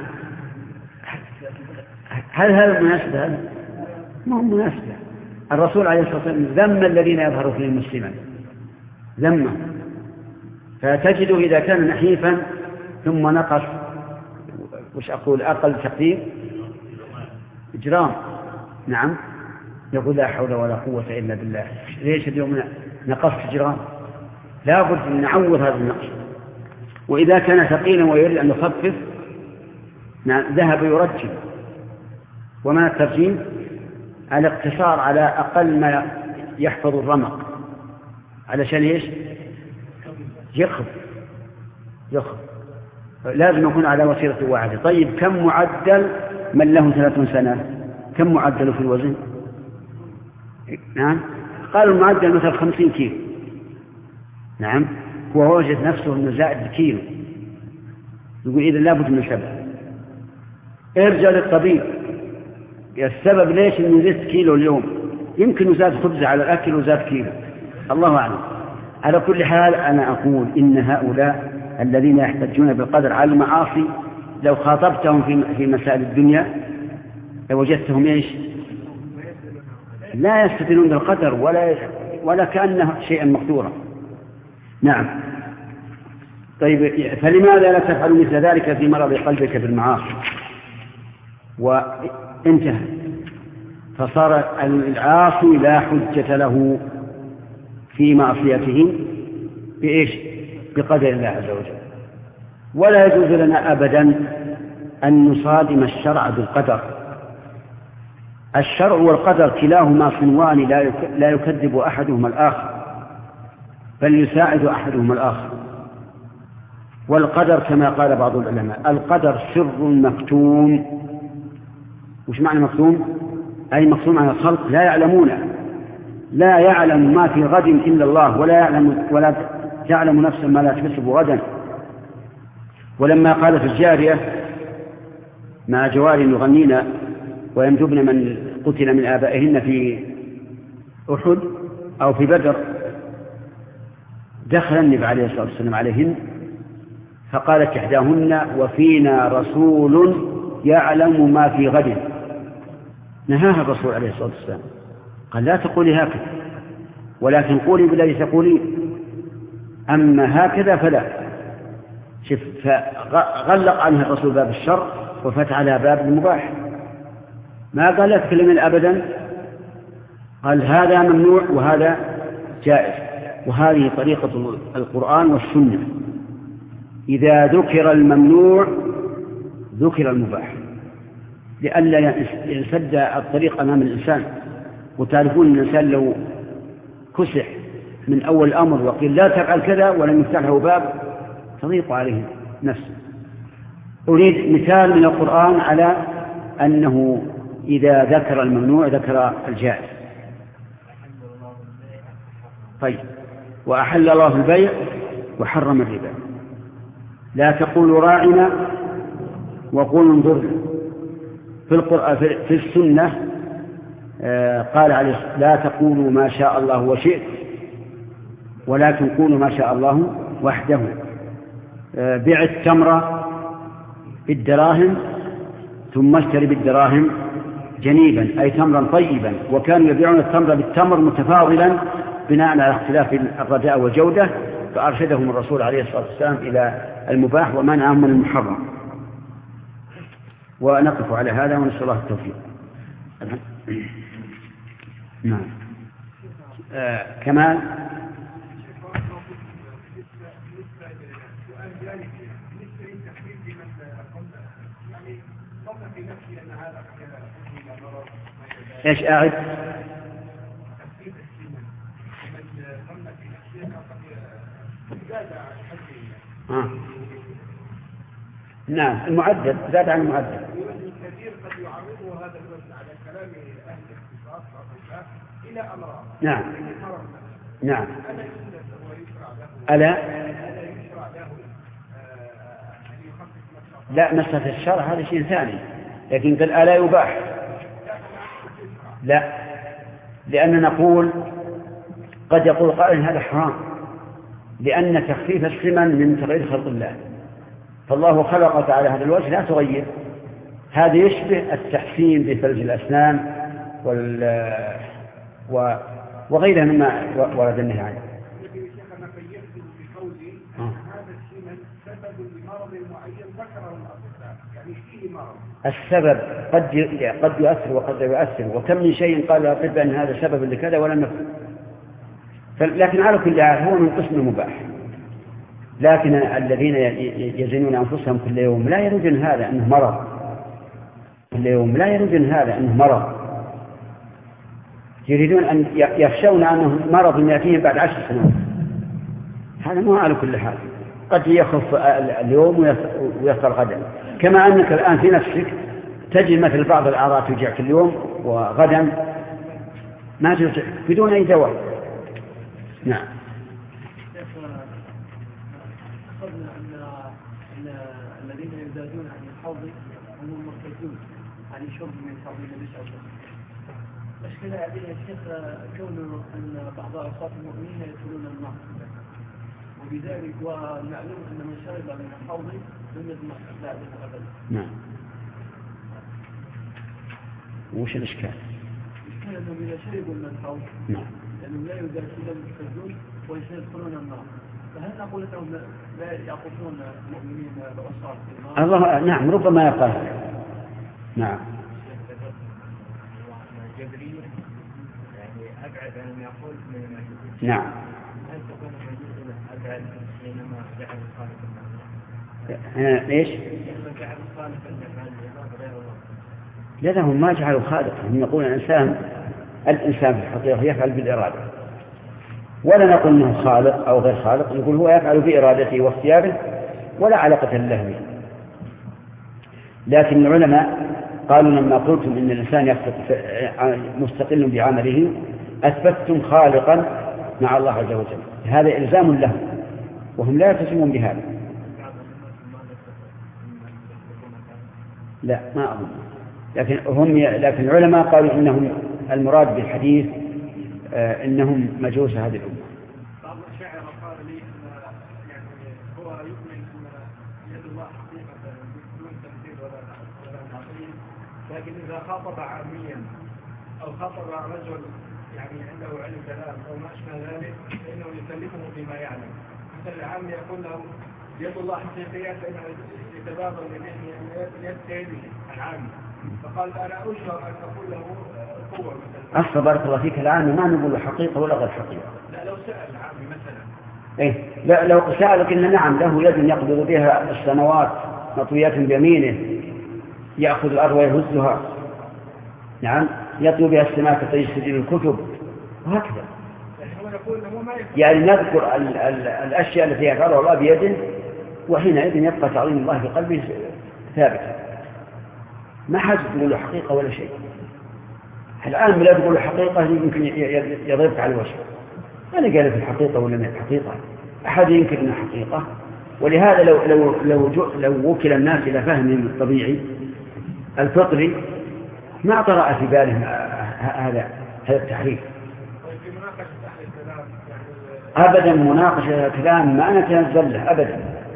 هل هذا مناسبة؟ هذا ما هو مناسبة. الرسول عليه الصلاة والسلام ذم الذين يظهروا فيهم مسلما، ذمه. فتجده إذا كان نحيفا ثم نقص وش أقول أقل تقدير إجرام، نعم، يقول: لا حول ولا قوة إلا بالله. ليش اليوم نقص إجرام؟ لا بد أن نعوض هذا النقص. وإذا كان ثقيلا ويريد أن يخفف ذهب يرجم. وما الترجيم؟ الاقتصار على أقل ما يحفظ الرمق علشان إيش؟ يخف يخف لازم يكون على وسيلة واحدة. طيب، كم معدل من له ثلاثون سنة؟ كم معدل في الوزن؟ نعم، قالوا المعدل مثل خمسين كيلو. نعم، هو وجد نفسه أنه زائد كيلو، يقول إذا لابد من سبب. ارجع للطبيب، السبب ليش أنه زدت كيلو اليوم؟ يمكن زاد خبز على الأكل وزاد كيلو، الله أعلم. على كل حال أنا أقول إن هؤلاء الذين يحتجون بالقدر على المعاصي لو خاطبتهم في في مسائل الدنيا لوجدتهم ايش؟ لا يستدلون بالقدر ولا ولا كأنه شيئا مقدورا. نعم. طيب فلماذا لا تفعل مثل ذلك في مرض قلبك بالمعاصي؟ وانتهى، فصار العاصي لا حجة له في معصيته بإيش؟ بقدر الله عز وجل. ولا يجوز لنا أبدا أن نصادم الشرع بالقدر. الشرع والقدر كلاهما صنوان لا يكذب أحدهما الآخر، بل يساعد أحدهما الآخر. والقدر كما قال بعض العلماء القدر سر مكتوم. وش معنى مكتوم؟ أي مكتوم عن الخلق لا يعلمون، لا يعلم ما في غد إلا الله، ولا يعلم ولا تعلم نفسا ما لا تكسب غدا. ولما قالت الجارية مع جوار يغنين ويندبن من قتل من آبائهن في أحد أو في بدر، دخل النبي عليه الصلاة والسلام عليهن فقالت إحداهن وفينا رسول يعلم ما في غد. نهاها الرسول عليه الصلاة والسلام قال لا تقولي هكذا، ولكن قولي بالذي تقولين، أما هكذا فلا. شف فغلق عنها الرسول باب الشر وفتح على باب المباح. ما قال لا تكلمين أبدا، قال هذا ممنوع وهذا جائز. وهذه طريقة القرآن والسنة، إذا ذكر الممنوع ذكر المباح لئلا ينسد الطريق أمام الإنسان. وتعرفون الإنسان لو كسح من أول الأمر وقيل لا تفعل كذا ولم يفتح له باب تضيق عليه نفسه. أريد مثال من القرآن على أنه إذا ذكر الممنوع ذكر الجائز. طيب وأحل الله البيع وحرم الربا. لا تقولوا راعنا وقولوا انظرنا. في القرآن في السنة قال عليه لا تقولوا ما شاء الله وشئت ولكن قولوا ما شاء الله وحده. بيع التمر بالدراهم ثم اشتري بالدراهم جنيبا أي تمرا طيبا. وكانوا يبيعون التمر بالتمر متفاضلا بناء على اختلاف الرداء والجودة، فأرشدهم الرسول عليه الصلاة والسلام إلى المباح ومنعهم من المحرم. ونقف على هذا ونسأل الله التوفيق. نعم. آه كمان ايش أعد؟ آه. نعم المعدل زاد عن المعدل. الكثير قد يعرضه هذا الوزن على كلام أهل الاختصاص إلى أمراض. نعم نعم. ألا لا مسألة الشرع هذا شيء ثاني، لكن قال ألا يباح. لا، لأن نقول قد يقول قائل هذا حرام لأن تخفيف الثمن من تغيير خلق الله، فالله خلقك على هذا الوجه لا تغير. هذا يشبه التحسين بفرج الأسنان وال و... وغيرها مما ورد النهي عنه. السبب قد قد يؤثر وقد لا يؤثر، وكم من شيء قال الأطباء أن هذا سبب لكذا ولم يفعل. لكن على كل حال هو من قسم المباح. لكن الذين يزنون أنفسهم كل يوم لا يرجون هذا أنه مرض، كل يوم لا يرجون هذا أنه مرض، يريدون أن يخشون أنه مرض يأتيهم بعد عشر سنوات. هذا مو على كل حال، قد يخف اليوم ويصل غدا. كما أنك الآن في نفسك تجد مثل بعض الأعراض تجيك اليوم وغدا ما ترجع بدون أي دواء. نعم. الذين يزدادون عن الحوض هم مرتدون عن الشرب من حوض النبي صلى الله عليه وسلم. المشكلة هذه يا شيخ كونه أن بعض أصحاب المؤمنين يدخلون النار، وبذلك ونعلم أن من شرب من الحوض لم يضمن بعده أبدا. نعم. وش الإشكال؟ المشكلة أنهم إذا شربوا من الحوض لأنهم لا يدرسون المحتجون ويسيدخلون النار، فهل نقول أنهم لا يعطفون المؤمنين بأسرار النار؟ الله نعم ربما يقال. نعم. جبريل يعني أبعد أن يقول من نعم. هل تكون المجوس أبعد حينما جعل الخالق هنا ليش؟ حينما جعل الخالق الجمال غير الله. لا هم ما جعلوا خالق، هم يقولون الإنسان الإنسان في الحقيقة يفعل بالإرادة، ولا نقول أنه خالق أو غير خالق، نقول هو يفعل بإرادته واختياره ولا علاقة له به. لكن العلماء قالوا لما قلتم إن الإنسان مستقل بعمله أثبتتم خالقا مع الله عز وجل، هذا إلزام له وهم لا يلتزمون بهذا. لا ما أظن، لكن هم لكن العلماء قالوا إنهم المراد بالحديث آه إنهم مجوس هذه الأمة. بعض الشاعر قال لي أن يعني هو يؤمن أن يد الله حقيقة بدون تمثيل ولا ولا تعطيل، لكن إذا خاطب عاميا أو خاطب رجل يعني عنده علم كلام أو ما أشبه ذلك فإنه يكلفه بما يعلم. مثل العام يقول له يد الله حقيقية فإنه يتبادر يد سيده العام، فقال أنا أشعر أن أقول له قوة مثلا. أصلا بارك الله فيك العام ما نقول حقيقة ولا غير حقيقة. لا لو سأل العام مثلا. إيه لا لو سألك إن نعم له يد يقبض بها السماوات مطويات بيمينه، يأخذ الأرض ويهزها، نعم يطوي بها السماء كطي سجل الكتب وهكذا. يعني نذكر ال ال الأشياء التي يفعلها الله بيده، وحينئذ يبقى تعظيم الله في قلبه ثابتا، ما حاجة تقول له حقيقة ولا شيء. الآن لا تقول له حقيقة يمكن يضربك على الوجه، أنا قال في الحقيقة ولا ما الحقيقة، أحد ينكر أنها حقيقة. ولهذا لو لو لو لو وكل الناس إلى فهمهم الطبيعي الفطري ما طرأ في بالهم هذا هذا التحريف. أبدا مناقشة الكلام ما نتنزل له أبدا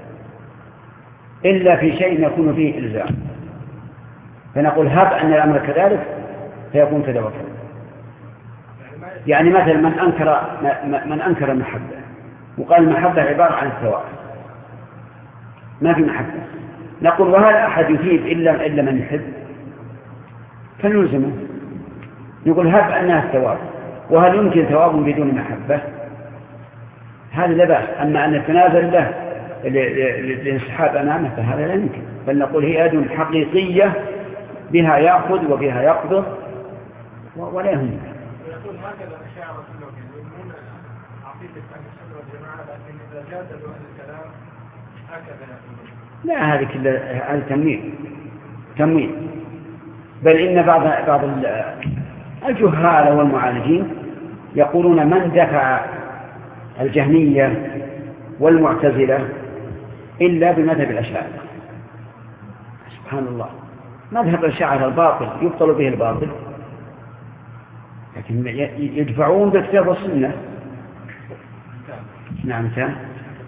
إلا في شيء يكون فيه إلزام، فنقول هب أن الأمر كذلك فيكون كذا وكذا. يعني مثلا من أنكر من أنكر المحبة وقال المحبة عبارة عن الثواب، ما في محبة، نقول وهل أحد يثيب إلا إلا من يحب؟ فنلزمه، نقول هب أنها الثواب، وهل يمكن ثواب بدون محبة؟ هذا لا بأس. أما أن نتنازل له للانسحاب أمامه فهذا لا يمكن، بل نقول هي يد حقيقية بها يأخذ وبها يقبض ولا يهم. ويقول هكذا أشاعر يؤمنون عقيدة أهل السنة والجماعة، لكن إذا جادلوا أهل الكلام هكذا يقولون. لا هذه كلها هذا تمويل تمويل بل إن بعض بعض الجهال والمعالجين يقولون من دفع الجهمية والمعتزلة إلا بمذهب الأشاعرة. سبحان الله، مذهب الأشاعرة الباطل يبطل به الباطل، لكن يدفعون بالكتاب والسنة. نعم كان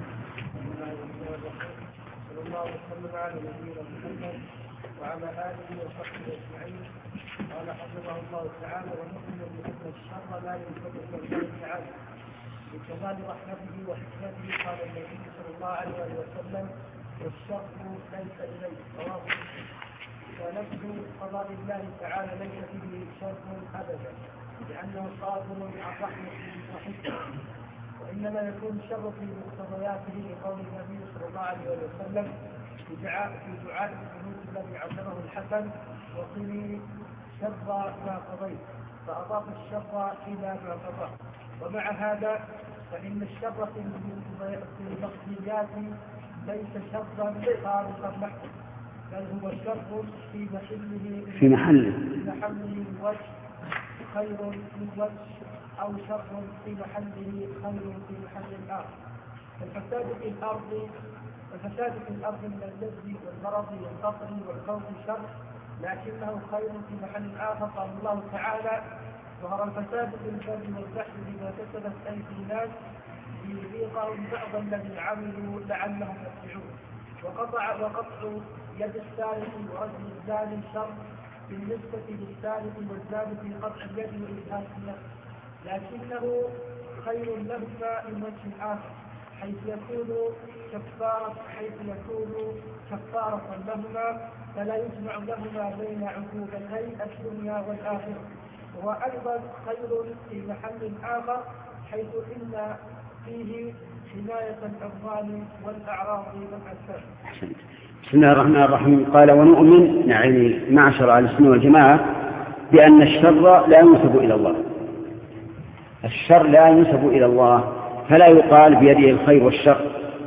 وعلى آله وصحبه أجمعين. قال حفظه الله تعالى: ونؤمن بأن الشر لا ينفذ الله تعالى بكمال رحمته وحكمته. قال النبي صلى الله عليه وسلم: والشر ليس إليه. رواه مسلم. ونفس قضاء الله تعالى ليس فيه شر أبدا، لأنه صادر عن رحمته وحكمته، وإنما يكون الشر في مقتضياته لقول النبي صلى الله عليه وسلم في دعاء في دعاء القنوت الذي علمه الحسن: وقني شر ما قضيت، فأضاف الشر إلى ما قضى. ومع هذا فإن الشر في المقتضيات ليس شرا خارقا محضا، بل هو شر في محله في محله في محله الوجه خير من وجه، أو شر في محله خير في محل آخر. الفساد في الأرض الفساد في الأرض من الجد والمرض والفقر والخوف شر، لكنه خير في محل آخر. قال الله تعالى: ظهر الفساد في البر والبحر بما كسبت أيدي الناس ليذيقهم بعض الذي عملوا لعلهم يرجعون. وقطع وقطع يد السارق ورجل الزاني شر، بالنسبة للثالث والزاد في قطع اليد وإزهاق النفس، لكنه خير لهما من وجه آخر، حيث يكون كفارة حيث يكون كفارة لهما، فلا يجمع لهما بين عقوبتي الدنيا والآخرة. وأيضا خير في محل آخر، حيث إن فيه حماية الأموال والأعراض والأنساب. بسم الله الرحمن الرحيم. قال ونؤمن يعني معشر أهل السنة والجماعة بأن الشر لا ينسب إلى الله. الشر لا ينسب إلى الله، فلا يقال بيده الخير والشر،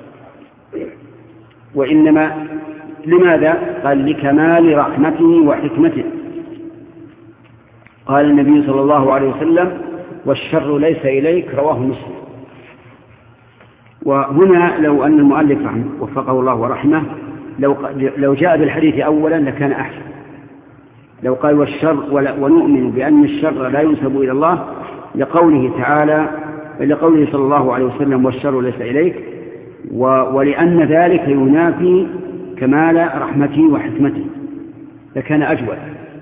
وإنما لماذا؟ قال لكمال رحمته وحكمته. قال النبي صلى الله عليه وسلم والشر ليس إليك، رواه مسلم. وهنا لو أن المؤلف وفقه الله ورحمه لو لو جاء بالحديث أولا لكان أحسن. لو قال والشر ونؤمن بأن الشر لا ينسب إلى الله لقوله تعالى لقوله صلى الله عليه وسلم والشر ليس إليك، ولأن ذلك ينافي كمال رحمته وحكمته لكان أجود.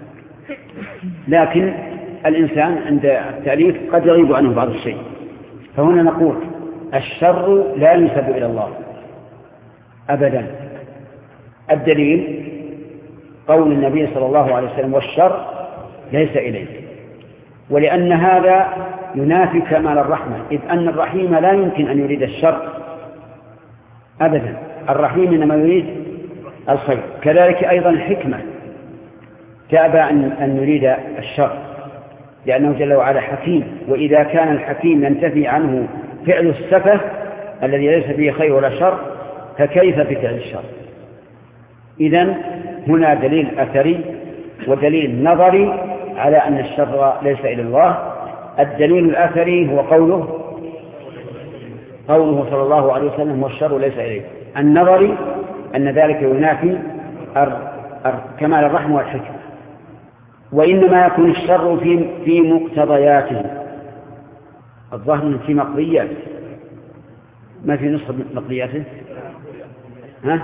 لكن الإنسان عند التأليف قد يغيب عنه بعض الشيء، فهنا نقول الشر لا ينسب إلى الله أبدا. الدليل قول النبي صلى الله عليه وسلم والشر ليس إليك، ولأن هذا ينافي كمال الرحمة، إذ أن الرحيم لا يمكن أن يريد الشر أبدا، الرحيم إنما يريد الخير. كذلك أيضا الحكمة تأبى أن يريد الشر، لأنه جل وعلا حكيم، وإذا كان الحكيم ينتفي عنه فعل السفه الذي ليس فيه خير ولا شر، فكيف بفعل الشر؟ إذن هنا دليل أثري ودليل نظري على أن الشر ليس إلى الله. الدليل الأثري هو قوله قوله صلى الله عليه وسلم والشر ليس إليه. النظري أن ذلك ينافي كمال الرحمة والحكمة، وإنما يكون الشر في في مقتضياته، الظاهر في مقضياته، ما في نصف مقضياته. ها؟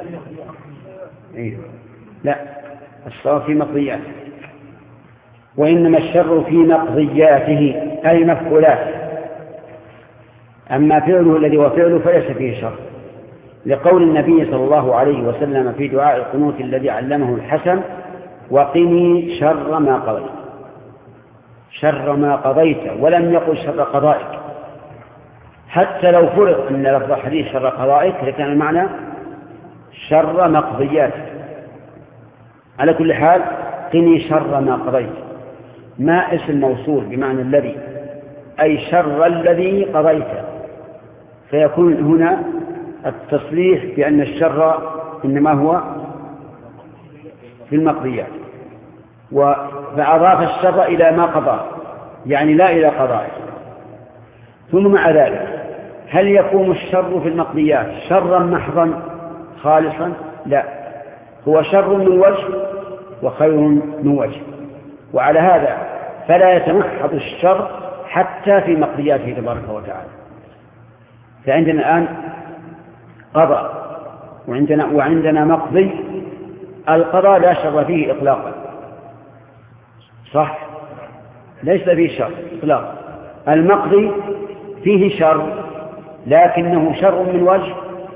إيه؟ لا، الشر في مقضياته، وإنما الشر في مقضياته أي مفعولاته. أما فعله الذي هو فعله فليس فيه شر، لقول النبي صلى الله عليه وسلم في دعاء القنوت الذي علمه الحسن وقني شر ما قضيت، شر ما قضيت، ولم يقل شر قضائك. حتى لو فرض أن لفظ حديث شر قضائك لكان المعنى شر مقضياتك. على كل حال قني شر ما قضيت، ما اسم موصول بمعنى الذي، أي شر الذي قضيته، فيكون هنا التصريح بأن الشر إنما هو في المقضيات، فأضاف الشر إلى ما قضى، يعني لا إلى قضائه. ثم مع ذلك هل يكون الشر في المقضيات شرا محضا خالصا؟ لا، هو شر من وجه وخير من وجه، وعلى هذا فلا يتمحض الشر حتى في مقضياته تبارك وتعالى. فعندنا الآن قضاء وعندنا, وعندنا مقضي. القضاء لا شر فيه إطلاقا، صح؟ ليس فيه شر إطلاقا. المقضي فيه شر لكنه شر من وجه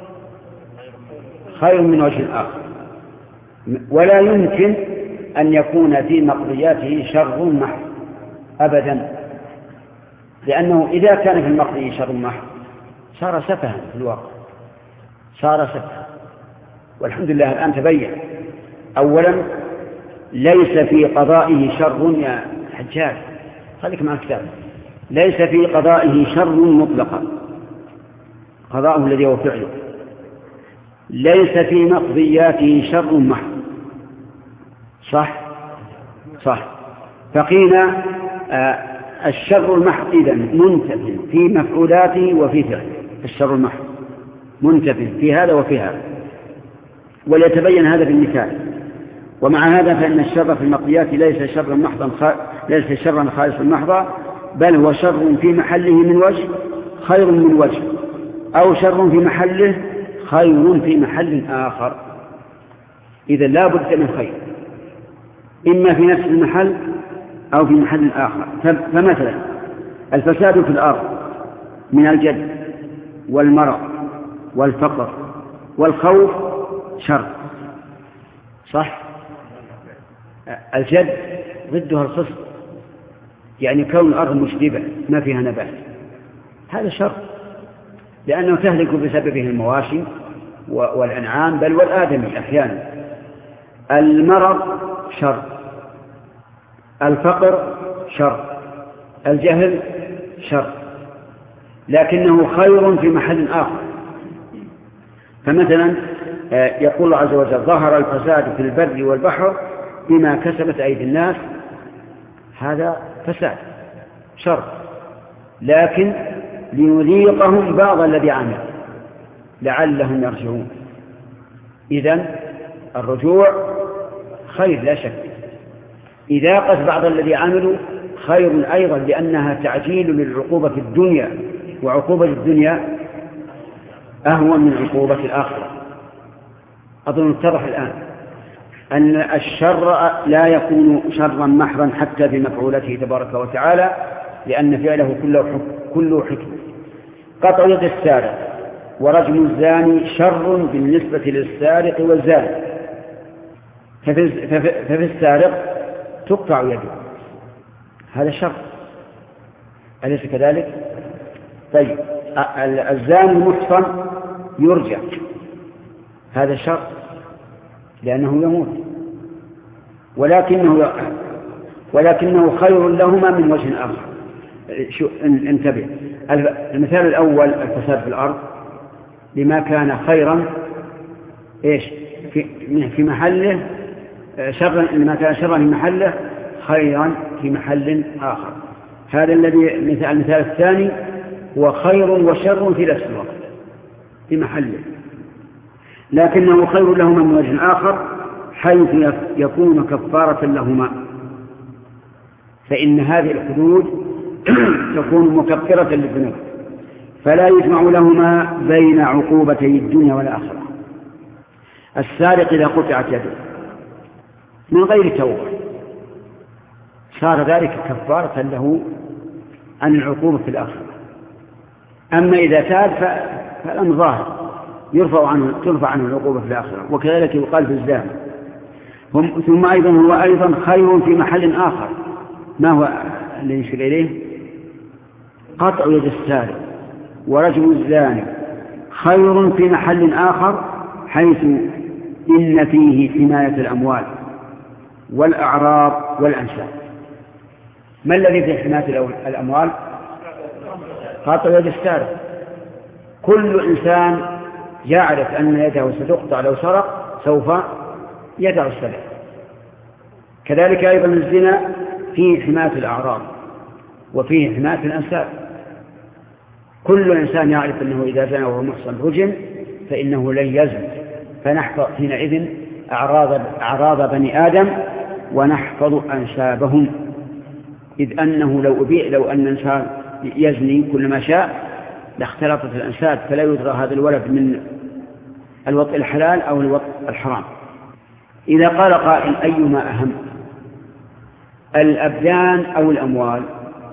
خير من وجه آخر، ولا يمكن أن يكون في مقضياته شر محض أبدا، لأنه إذا كان في المقضي شر محض صار سفها في الواقع، صار سفها. والحمد لله الآن تبين. أولا ليس في قضائه شر يا حجاج، خليك مع الكتاب، ليس في قضائه شر مطلقا، قضاءه الذي هو فعله. ليس في مقضياته شر محض، صح صح. فقيل آه الشر المحض إذن منتف في مفعولاته وفي فعله، الشر المحض منتف في هذا وفي هذا، وليتبين هذا بالمثال. ومع هذا فإن الشر في المقضيات ليس شرا محضا، ليس شرا خالصا محضا، بل هو شر في محله من وجه خير من وجه، أو شر في محله خير في محل آخر. إذا لا بد من خير، إما في نفس المحل أو في محل آخر. فمثلا الفساد في الأرض من الجد والمرض والفقر والخوف شر، صح؟ الجد ضدها الخصب، يعني كون الأرض مشربة ما فيها نبات، هذا شر، لأنه تهلك بسببه المواشي والأنعام بل والآدمي أحيانا. المرض شر، الفقر شر، الجهل شر، لكنه خير في محل آخر. فمثلا يقول الله عز وجل: ظهر الفساد في البر والبحر بما كسبت أيدي الناس. هذا فساد شر، لكن ليذيقهم بعض الذي عمل لعلهم يرجعون. إذن الرجوع خير لا شك، إذاقة بعض الذي عملوا خير أيضا، لأنها تعجيل للعقوبة في الدنيا، وعقوبة الدنيا أهون من عقوبة الآخرة. أظن اتضح الآن أن الشر لا يكون شرا محضا حتى بمفعولته تبارك وتعالى، لأن فعله كله كله حكمة. قطع يد السارق ورجم الزاني شر بالنسبة للسارق والزاني، ففي السارق تقطع يده، هذا شر، أليس كذلك؟ طيب الزاني المحصن يرجع، هذا شر لأنه يموت، ولكنه ولكنه خير لهما من وجه آخر. شو انتبه، المثال الأول الفساد في الأرض لما كان خيرا إيش في في محله، شرا لما كان شرا في محله خيرا في محل آخر. هذا الذي مثال. المثال الثاني هو خير وشر في نفس الوقت في محله، لكنه خير لهما من وجه آخر، حيث يكون كفارة لهما، فإن هذه الحدود تكون مكفرة للذنوب، فلا يجمع لهما بين عقوبتي الدنيا والآخرة. السارق إذا قطعت يده من غير توبة صار ذلك كفارة له عن العقوبة في الآخرة. أما إذا تاب فالأمر ظاهر، يرفع عنه ترفع عنه العقوبة في الآخرة، وكذلك يقال في الزاني. ثم أيضا هو أيضا خير في محل آخر. ما هو الذي يشير إليه؟ قطع يد السارق ورجم الزاني خير في محل آخر، حيث إن فيه حماية الأموال والأعراض والأنساب. ما الذي في حماية الأموال؟ قطع يد السارق. كل إنسان يعرف أن يده ستقطع لو سرق سوف يدع السرقة. كذلك أيضا الزنا فيه حماية الأعراض وفيه حماية الأنساب. كل إنسان يعرف أنه إذا زنى وهو محصن رجم فإنه لن يزن، فنحفظ حينئذ أعراض, أعراض بني آدم ونحفظ أنسابهم، إذ أنه لو أبيع لو أن الإنسان يزني كل ما شاء لاختلطت الأنساب، فلا يدرى هذا الولد من الوطء الحلال أو الوطء الحرام. إذا قال قائل أيما أهم، الأبدان أو الأموال؟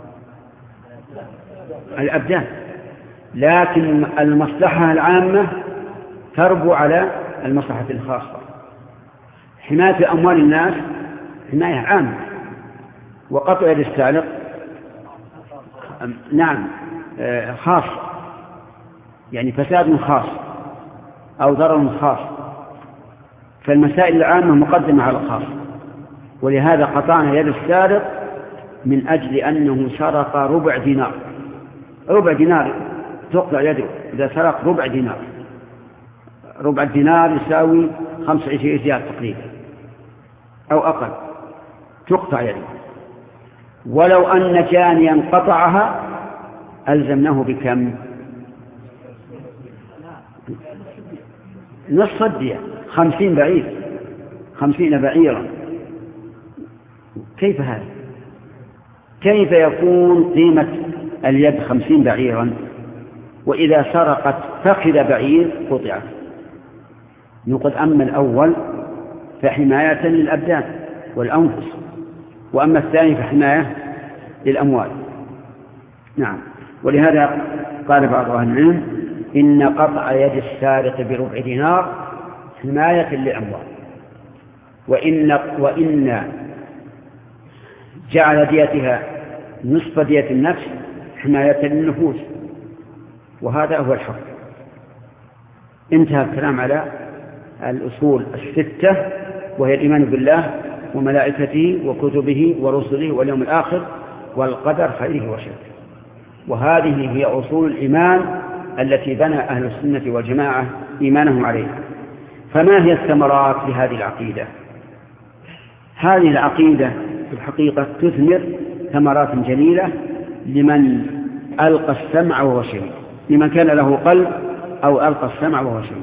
الأبدان، لكن المصلحة العامة تربو على المصلحة الخاصة. حماية أموال الناس حماية عامة، وقطع يد السارق نعم خاص، يعني فساد خاص أو ضرر خاص، فالمسائل العامة مقدمة على الخاص. ولهذا قطعنا يد السارق من أجل أنه سرق ربع دينار. ربع دينار تقطع يده إذا سرق ربع دينار. ربع دينار يساوي خمس وعشرين ريال تقريبا أو أقل، تقطع يده. ولو أن جانيا قطعها ألزمناه بكم؟ نصف الدية، خمسين بعير، خمسين بعيرا. كيف هذا؟ كيف يكون قيمة اليد خمسين بعيرا وإذا سرقت فخذ بعير قطعت؟ نقول أما الأول فحماية للأبدان والأنفس، وأما الثاني فحماية للأموال. نعم. ولهذا قال بعض أهل العلم إن قطع يد السارق بربع دينار حماية للأموال، وإن, وإن جعل ديتها نصف دية النفس حماية للنفوس، وهذا هو الحق. انتهى الكلام على الأصول الستة، وهي الإيمان بالله وملائكته وكتبه ورسله واليوم الآخر والقدر خيره وشره، وهذه هي أصول الإيمان التي بنى أهل السنة والجماعة إيمانهم عليها. فما هي الثمرات لهذه العقيدة؟ هذه العقيدة في الحقيقة تثمر ثمرات جميلة لمن ألقى السمع وهو شهيد، لمن كان له قلب أو ألقى السمع وهو شهيد.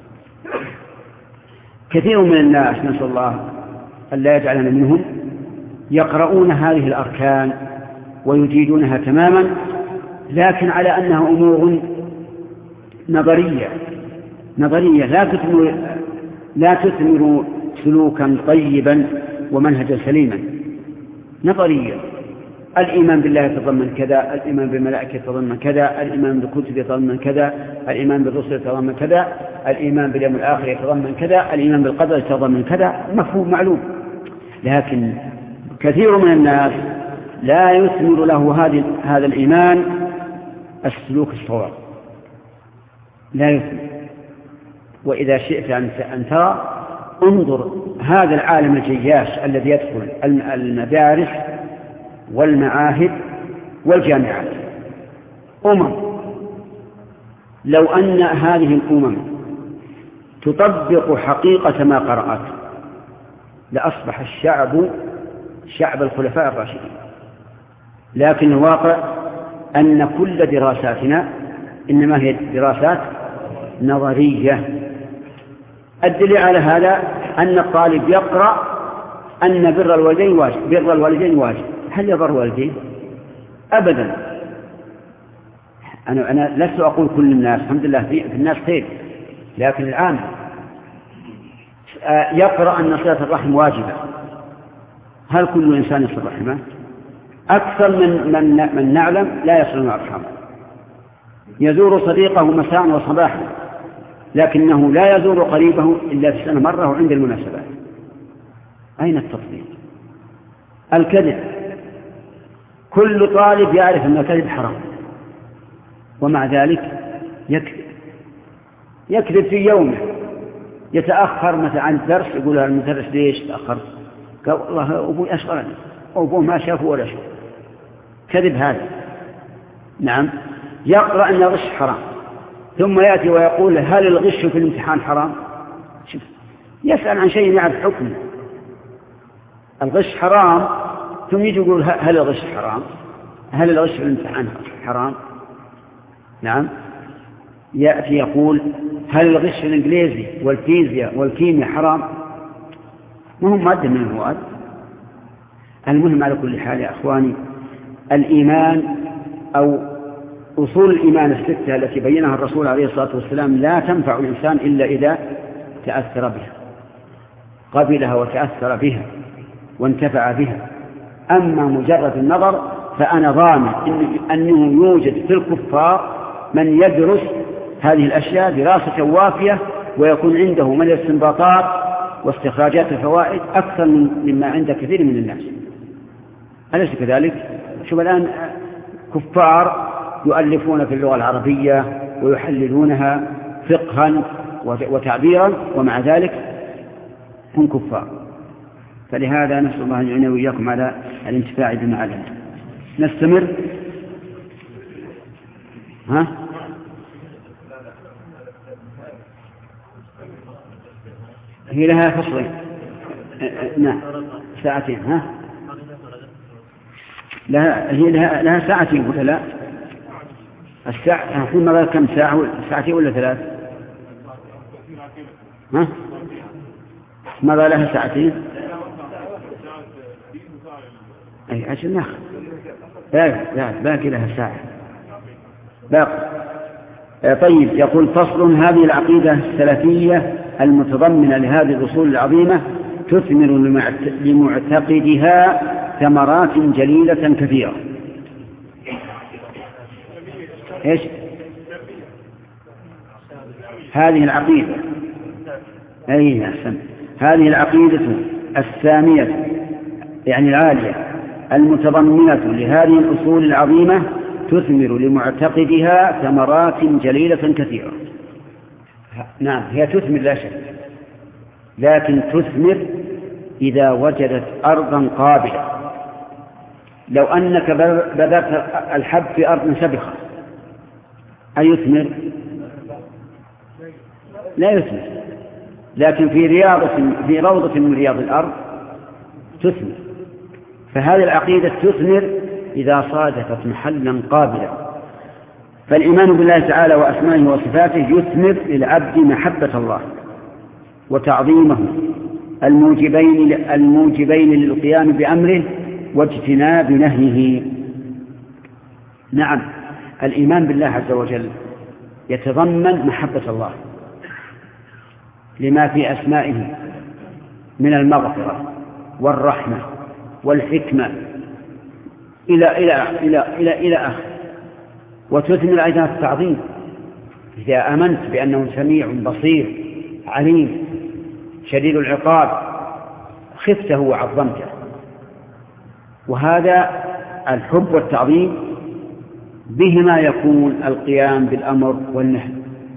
كثير من الناس نسأل الله أن لا يجعلنا منهم يقرؤون هذه الأركان ويجيدونها تماما، لكن على أنها أمور نظرية نظرية لا تثمر لا تثمر سلوكا طيبا ومنهجا سليما، نظرية. الإيمان بالله يتضمن كذا، الإيمان بالملائكة يتضمن كذا، الإيمان بالكتب يتضمن كذا، الإيمان بالرسل يتضمن كذا، الإيمان باليوم الآخر يتضمن كذا، الإيمان بالقدر يتضمن كذا، مفهوم معلوم. لكن كثير من الناس لا يثمر له هذا الإيمان السلوك الصواب، لا يثمر. وإذا شئت أن ترى انظر هذا العالم الجياش الذي يدخل المدارس والمعاهد والجامعات، أمم لو أن هذه الأمم تطبق حقيقة ما قرأت لأصبح الشعب شعب الخلفاء الراشدين. لكن الواقع أن كل دراساتنا إنما هي دراسات نظرية. الدليل على هذا أن الطالب يقرأ أن بر الوالدين واجب، بر الوالدين واجب. هل يبر والديه؟ أبدا. أنا أنا لست أقول كل الناس، الحمد لله في الناس خير، لكن الآن يقرأ أن صلة الرحم واجبة. هل كل إنسان يصل رحمه؟ أكثر من من من نعلم لا يصلون أرحامه، يزور صديقه مساء وصباحا، لكنه لا يزور قريبه إلا في السنة مرة وعند المناسبات. أين التطبيق؟ الكذب، كل طالب يعرف أن الكذب حرام، ومع ذلك يكذب يكذب في يومه، يتأخر مثلا عن الدرس، يقول المدرس ليش تأخر؟ قال والله أبوي أشغلني، أبوه ما شافه ولا شيء. كذب هذا. نعم. يقرأ أن الغش حرام، ثم يأتي ويقول هل الغش في الامتحان حرام؟ شوف، يسأل عن شيء يعرف حكمه. الغش حرام، ثم يجي يقول هل الغش حرام؟ هل الغش في الامتحان حرام؟ نعم. يأتي يقول هل الغش في الإنجليزي والفيزياء والكيمياء حرام؟ مهم مادة من المواد. المهم على كل حال يا أخواني، الإيمان أو أصول الإيمان الستة التي بينها الرسول عليه الصلاة والسلام لا تنفع الإنسان إلا إذا تأثر بها، قبلها وتأثر بها وانتفع بها. أما مجرد النظر فأنا ضامن أنه يوجد في الكفار من يدرس هذه الأشياء دراسة وافية، ويكون عنده من الاستنباطات واستخراجات الفوائد أكثر مما عند كثير من الناس. أليس كذلك؟ شوف الآن كفار يؤلفون في اللغة العربية ويحللونها فقها وتعبيرا، ومع ذلك هم كفار. فلهذا نسأل الله أن يعيننا وإياكم على الانتفاع بما علم. نستمر. ها؟ هي لها فصلين. نعم ساعتين. ها؟ لها هي لها, لها ساعتين ولا لا؟ الساعة نقول ماذا كم ساعة؟ ساعتين ولا ثلاث؟ ها؟ ماذا لها ساعتين؟ أي عشان ناخذ. لا لا باقي لها ساعة. باقي. طيب يقول فصل: هذه العقيدة السلفية المتضمنة لهذه الأصول العظيمة تثمر لمعتقدها ثمرات جليلة كثيرة. إيش؟ هذه العقيدة أي أحسن هذه العقيدة السامية يعني العالية المتضمنة لهذه الأصول العظيمة تثمر لمعتقدها ثمرات جليلة كثيرة. نعم هي تثمر لا شك، لكن تثمر إذا وجدت أرضا قابلة. لو أنك بذرت الحب في أرض سبخة أيثمر؟ لا يثمر، لكن في رياضة في روضة من رياض الأرض تثمر. فهذه العقيدة تثمر إذا صادفت محلا قابلا. فالإيمان بالله تعالى وأسمائه وصفاته يثمر للعبد محبة الله وتعظيمه الموجبين الموجبين للقيام بأمره واجتناب نهيه. نعم الإيمان بالله عز وجل يتضمن محبة الله لما في أسمائه من المغفرة والرحمة والحكمة إلى إلى إلى إلى إلى آخر. وتثمر أيضا التعظيم إذا آمنت بأنه سميع بصير عليم شديد العقاب خفته وعظمته. وهذا الحب والتعظيم بهما يكون القيام بالأمر والنهي.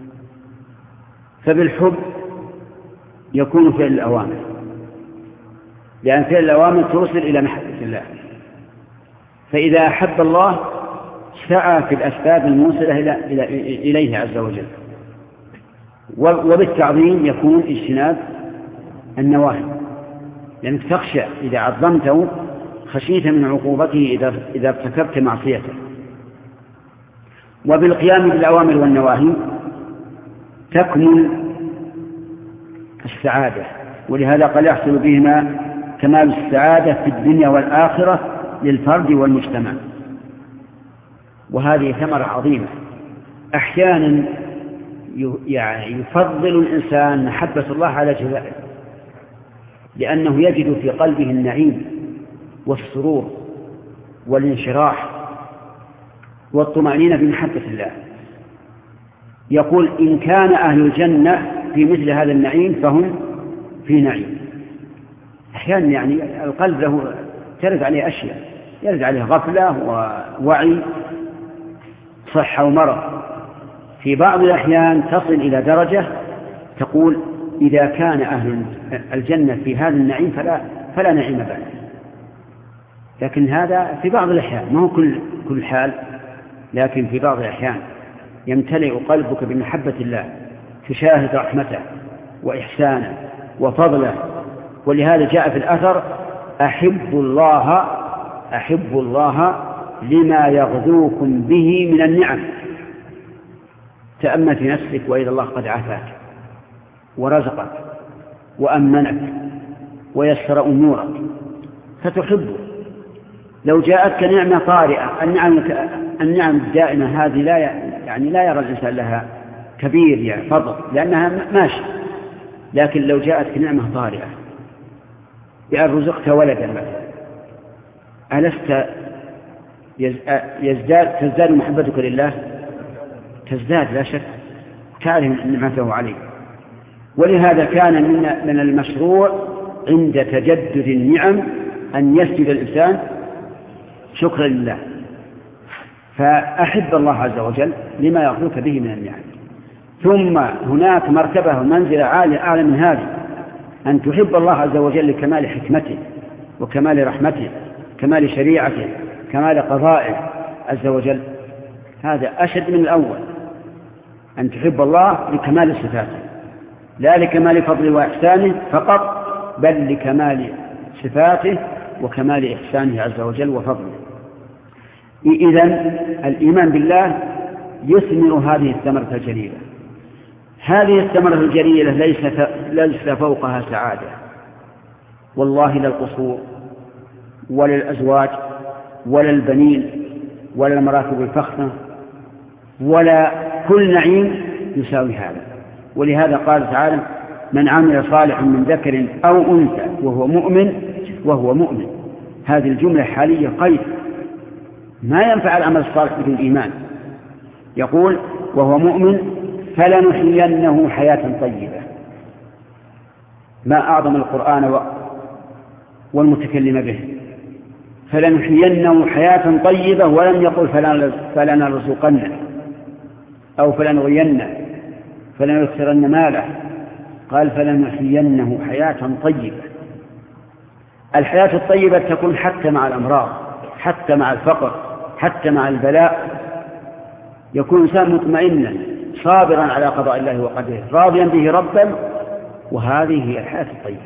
فبالحب يكون فعل الأوامر، لأن فعل الأوامر توصل إلى محبة الله. فإذا أحب الله سعى في الأسباب الموصلة إليه عز وجل. وبالتعظيم يكون اجتناب النواهي، لأنك تخشى إذا عظمته خشيت من عقوبته إذا إذا ارتكبت معصيته. وبالقيام بالأوامر والنواهي تكمل السعادة، ولهذا قال يحصل بهما كمال السعادة في الدنيا والآخرة للفرد والمجتمع. وهذه ثمرة عظيمة. أحيانا يعني يفضل الإنسان محبة الله على جزائه، لأنه يجد في قلبه النعيم والسرور والانشراح والطمأنينة بمحبة الله. يقول إن كان أهل الجنة في مثل هذا النعيم فهم في نعيم. أحيانا يعني القلب له ترد عليه أشياء، يرد عليه غفلة ووعي صحة ومرض. في بعض الأحيان تصل إلى درجة تقول إذا كان أهل الجنة في هذا النعيم فلا, فلا نعيم بعد. لكن هذا في بعض الأحيان، ما هو كل, كل حال، لكن في بعض الأحيان يمتلئ قلبك بمحبة الله، تشاهد رحمته وإحسانه وفضله. ولهذا جاء في الأثر أحب الله أحب الله لما يغذوكم به من النعم. تأمل في نفسك وإذا الله قد عافاك ورزقك وأمنك ويسر أمورك فتحبه. لو جاءتك نعمة طارئة، النعم النعم الدائمة هذه لا يعني لا يرى الإنسان لها كبير يعني فضل لأنها ماشي. لكن لو جاءتك نعمة طارئة بأن رزقت ولدا مثلا، ألست يزداد تزداد محبتك لله؟ تزداد لا شك، تعرف نعمته عليك. ولهذا كان من من المشروع عند تجدد النعم أن يسجد الإنسان شكرا لله. فأحب الله عز وجل لما يغفرك به من النعم. ثم هناك مرتبة ومنزلة عالية أعلى من هذه، أن تحب الله عز وجل لكمال حكمته وكمال رحمته، كمال شريعته، كمال قضائه عز وجل. هذا أشد من الأول، أن تحب الله لكمال صفاته، لا لكمال فضله وإحسانه فقط، بل لكمال صفاته وكمال إحسانه عز وجل وفضله. إذن الإيمان بالله يثمر هذه الثمرة الجليلة. هذه الثمرة الجليلة ليس ليس فوقها سعادة، والله لا القصور ولا الأزواج ولا البنين ولا المراكب الفخمة ولا كل نعيم يساوي هذا. ولهذا قال تعالى من عمل صالحا من ذكر أو أنثى وهو مؤمن وهو مؤمن. هذه الجملة حالية قيد، ما ينفع العمل الصالح بدون إيمان. يقول وهو مؤمن فلنحيينه حياة طيبة. ما أعظم القرآن والمتكلم به. فلنحيينه حياة طيبة، ولم يقل فلنرزقنه أو فلنغينه فلنكثرن ماله، قال فلنحيينه حياة طيبة. الحياة الطيبة تكون حتى مع الأمراض، حتى مع الفقر، حتى مع البلاء، يكون إنسان مطمئنا صابرا على قضاء الله وقدره راضيا به ربا، وهذه هي الحياة الطيبة.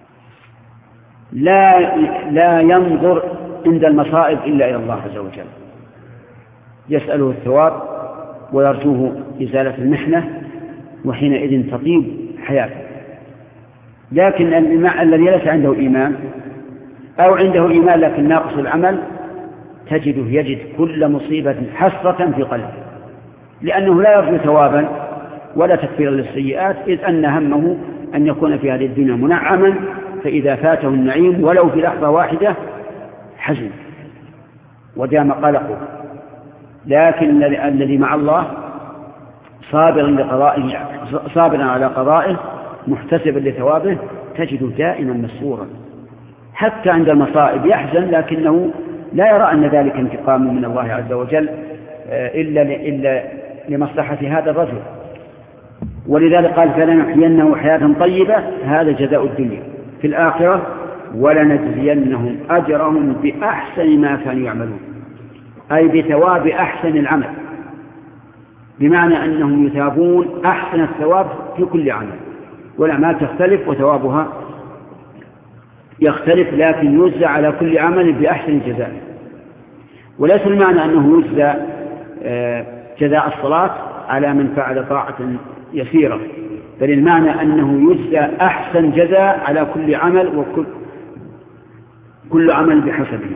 لا لا ينظر عند المصائب إلا إلى الله عز وجل، يسأله الثواب ويرجوه إزالة المحنة، وحينئذ تطيب حياته. لكن الذي ليس عنده إيمان أو عنده إيمان لكن ناقص العمل تجده يجد كل مصيبة حسرة في قلبه، لأنه لا يرجو ثوابا ولا تكفيرا للسيئات، إذ أن همه أن يكون في هذه الدنيا منعما، فإذا فاته النعيم ولو في لحظة واحدة حزن ودام قلقه. لكن الذي مع الله صابرا لقضائه، صابرا على قضائه محتسبا لثوابه، تجده دائما مسرورا، حتى عند المصائب يحزن لكنه لا يرى أن ذلك انتقام من الله عز وجل إلا إلا لمصلحة هذا الرجل. ولذلك قال فلنحيينه حياة طيبة، هذا جزاء الدنيا. في الآخرة ولنجزينهم أجرهم بأحسن ما كانوا يعملون، أي بثواب أحسن العمل، بمعنى أنهم يثابون أحسن الثواب في كل عمل، والأعمال تختلف وثوابها يختلف، لكن يجزى على كل عمل بأحسن جزاء. وليس المعنى أنه يجزى جزاء الصلاة على من فعل طاعة يسيرة، بل المعنى أنه يجزى أحسن جزاء على كل عمل، وكل كل عمل بحسبه.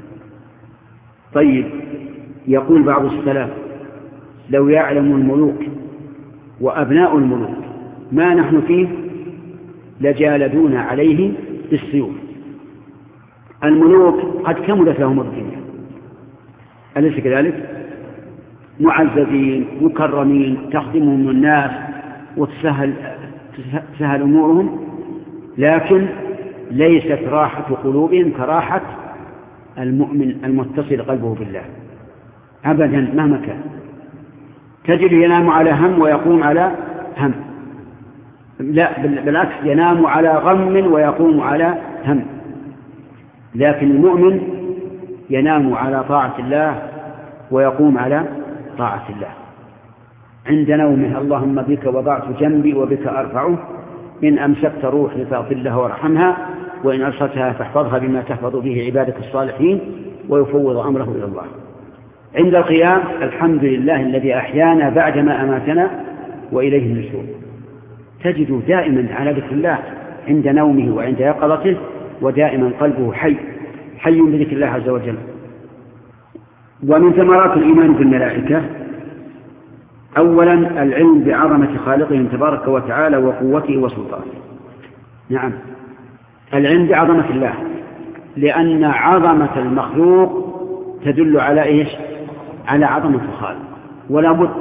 طيب، يقول بعض السلف لو يعلم الملوك وأبناء الملوك ما نحن فيه لجالدونا عليه بالسيوف. الملوك قد كملت لهم الدنيا، أليس كذلك؟ معززين مكرمين، تخدمهم الناس وتسهل تسهل أمورهم، لكن ليست راحة قلوبهم كراحة المؤمن المتصل قلبه بالله أبدا مهما كان. تجد ينام على هم ويقوم على هم، لا بالعكس، ينام على غم ويقوم على هم. لكن المؤمن ينام على طاعة الله ويقوم على طاعة الله. عند نومه اللهم بك وضعت جنبي وبك أرفعه، إن أمسكت روحي فأطلها وارحمها، وإن أرسلتها فاحفظها بما تحفظ به عبادك الصالحين، ويفوض أمره إلى الله. عند القيام الحمد لله الذي أحيانا بعدما أماتنا وإليه النشور. تجد دائما على ذكر الله عند نومه وعند يقظته، ودائما قلبه حي حي بذكر الله عز وجل. ومن ثمرات الإيمان بالملائكة أولا العلم بعظمة خالقهم تبارك وتعالى وقوته وسلطانه. نعم، العلم بعظمة الله، لأن عظمة المخلوق تدل على إيش؟ على عظمة الخالق. ولا بد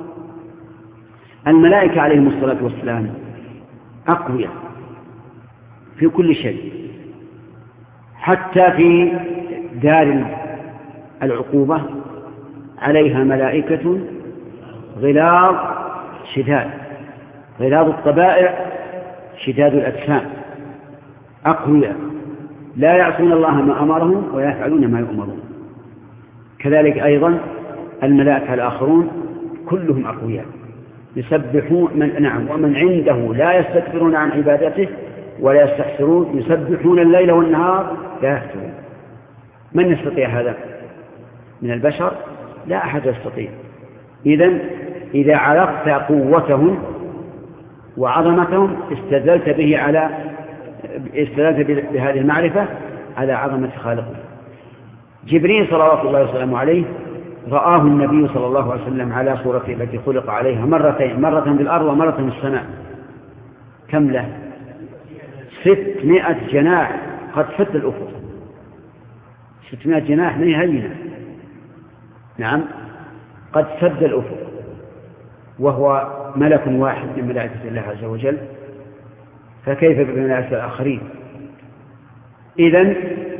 الملائكة عليهم الصلاة والسلام أقوياء في كل شيء، حتى في دار العقوبة عليها ملائكة غلاظ شداد، غلاظ الطبائع شداد الأجسام، أقوياء لا يعصون الله ما أمرهم ويفعلون ما يؤمرون. كذلك أيضا الملائكة الآخرون كلهم أقوياء يسبحون من نعم ومن عنده لا يستكبرون عن عبادته ولا يستحسرون، يسبحون الليل والنهار لا يفترون. من يستطيع هذا من البشر؟ لا أحد يستطيع. إذن إذا عرفت قوتهم وعظمتهم استدلت به على استدلت بهذه المعرفة على عظمة خالقه. جبريل صلوات الله وسلامه عليه رآه النبي صلى الله عليه وسلم على صورته التي خلق عليها مرتين، مرة بالأرض ومرة في السماء. كم له؟ ستمائة جناح قد فت الأفق. ستمائة جناح من هينة، نعم قد سد الأفق، وهو ملك واحد من ملائكة الله عز وجل، فكيف بملائكة الآخرين؟ إذن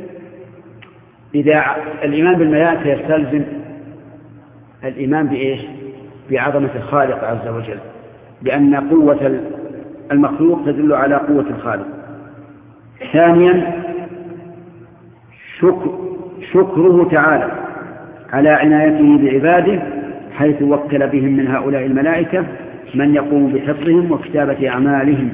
إذا الإيمان بالملائكة يستلزم الإيمان بإيش؟ بعظمة الخالق عز وجل، لأن قوة المخلوق تدل على قوة الخالق. ثانيا شكر شكره تعالى على عنايته بعباده، حيث وكل بهم من هؤلاء الملائكة من يقوم بحفظهم وكتابة أعمالهم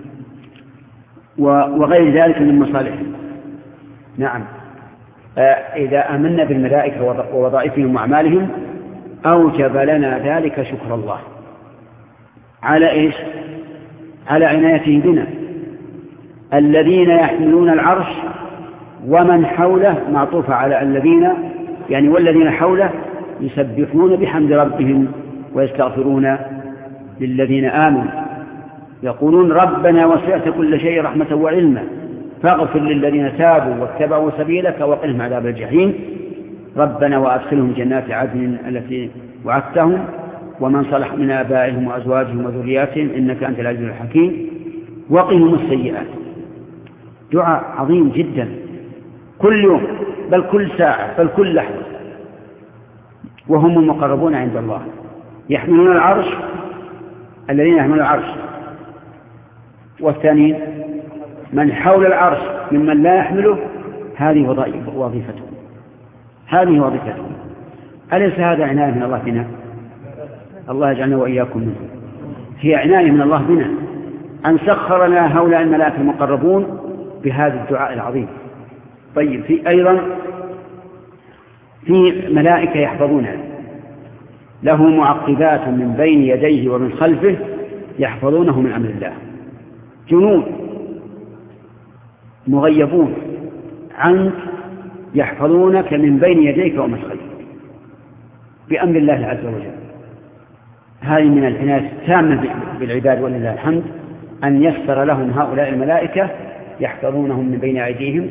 وغير ذلك من مصالحهم. نعم، إذا آمنا بالملائكة ووظائفهم وأعمالهم أوجب لنا ذلك شكر الله على إيش؟ على عنايته بنا. الذين يحملون العرش ومن حوله معطوف على الذين، يعني والذين حوله يسبحون بحمد ربهم ويستغفرون للذين آمنوا، يقولون ربنا وسعت كل شيء رحمة وعلما فاغفر للذين تابوا واتبعوا سبيلك وقهم عذاب الجحيم ربنا وأدخلهم جنات عدن التي وعدتهم ومن صلح من آبائهم وأزواجهم وذرياتهم إنك أنت العزيز الحكيم وقهم السيئات. دعاء عظيم جدا كل يوم، بل كل ساعة، بل كل لحظة، وهم المقربون عند الله يحملون العرش، الذين يحملون العرش، والثانيين من حول العرش ممن لا يحمله، هذه وظيفتهم، هذه وظيفتهم. أليس هذا عناية من الله بنا؟ الله يجعلنا وإياكم منه. هي عناية من الله بنا أن سخر لنا هؤلاء الملائكة المقربون بهذا الدعاء العظيم. طيب، في أيضا في ملائكة يحفظونه، له معقبات من بين يديه ومن خلفه يحفظونه من أمر الله، جنود مغيبون عنك يحفظونك من بين يديك ومن خلفك بأمر الله عز وجل. هذه من العناية التامة بالعباد ولله الحمد، أن يسر لهم هؤلاء الملائكة يحفظونهم من بين أيديهم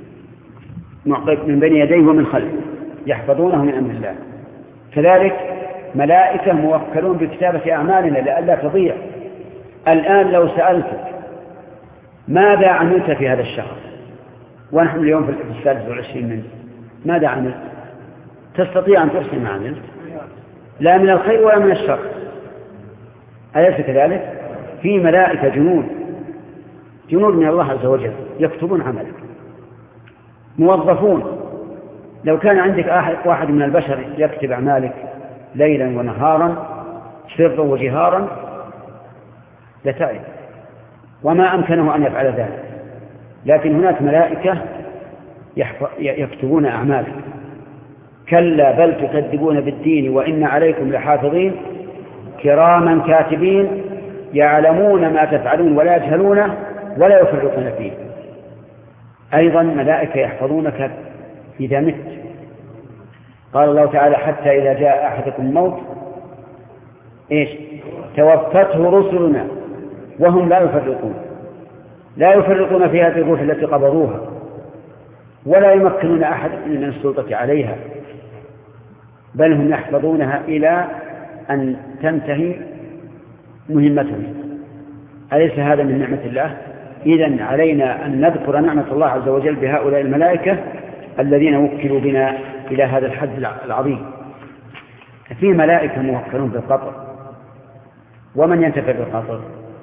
من بين يديه ومن خلفه يحفظونه من أمر الله. كذلك ملائكة موكلون بكتابة أعمالنا لئلا تضيع. الآن لو سألتك ماذا عملت في هذا الشهر ونحن اليوم في السادس والعشرين منه، ماذا عملت؟ تستطيع أن ترسل ما عملت، لا من الخير ولا من الشر. أليس كذلك؟ في ملائكة جنود جنود من الله عز وجل يكتبون عملك، موظفون. لو كان عندك واحد من البشر يكتب أعمالك ليلا ونهارا سرا وجهارا لتعب، وما أمكنه أن يفعل ذلك، لكن هناك ملائكة يكتبون أعمالك. كلا بل تكذبون بالدين وإن عليكم لحافظين كراما كاتبين يعلمون ما تفعلون ولا يجهلونه ولا يفرطون فيه. أيضا ملائكة يحفظونك إذا مت. قال الله تعالى حتى إذا جاء أحدكم الموت إيش؟ توفته رسلنا وهم لا يفرطون لا يفرطون في هذه الروح التي قبضوها ولا يمكنون أحد من السلطة عليها، بل هم يحفظونها إلى أن تنتهي مهمتهم. أليس هذا من نعمة الله؟ إذن علينا أن نذكر نعمة الله عز وجل بهؤلاء الملائكة الذين وكلوا بنا إلى هذا الحد العظيم. في ملائكة موكلون بالقطر، ومن ينتفع بالقطر؟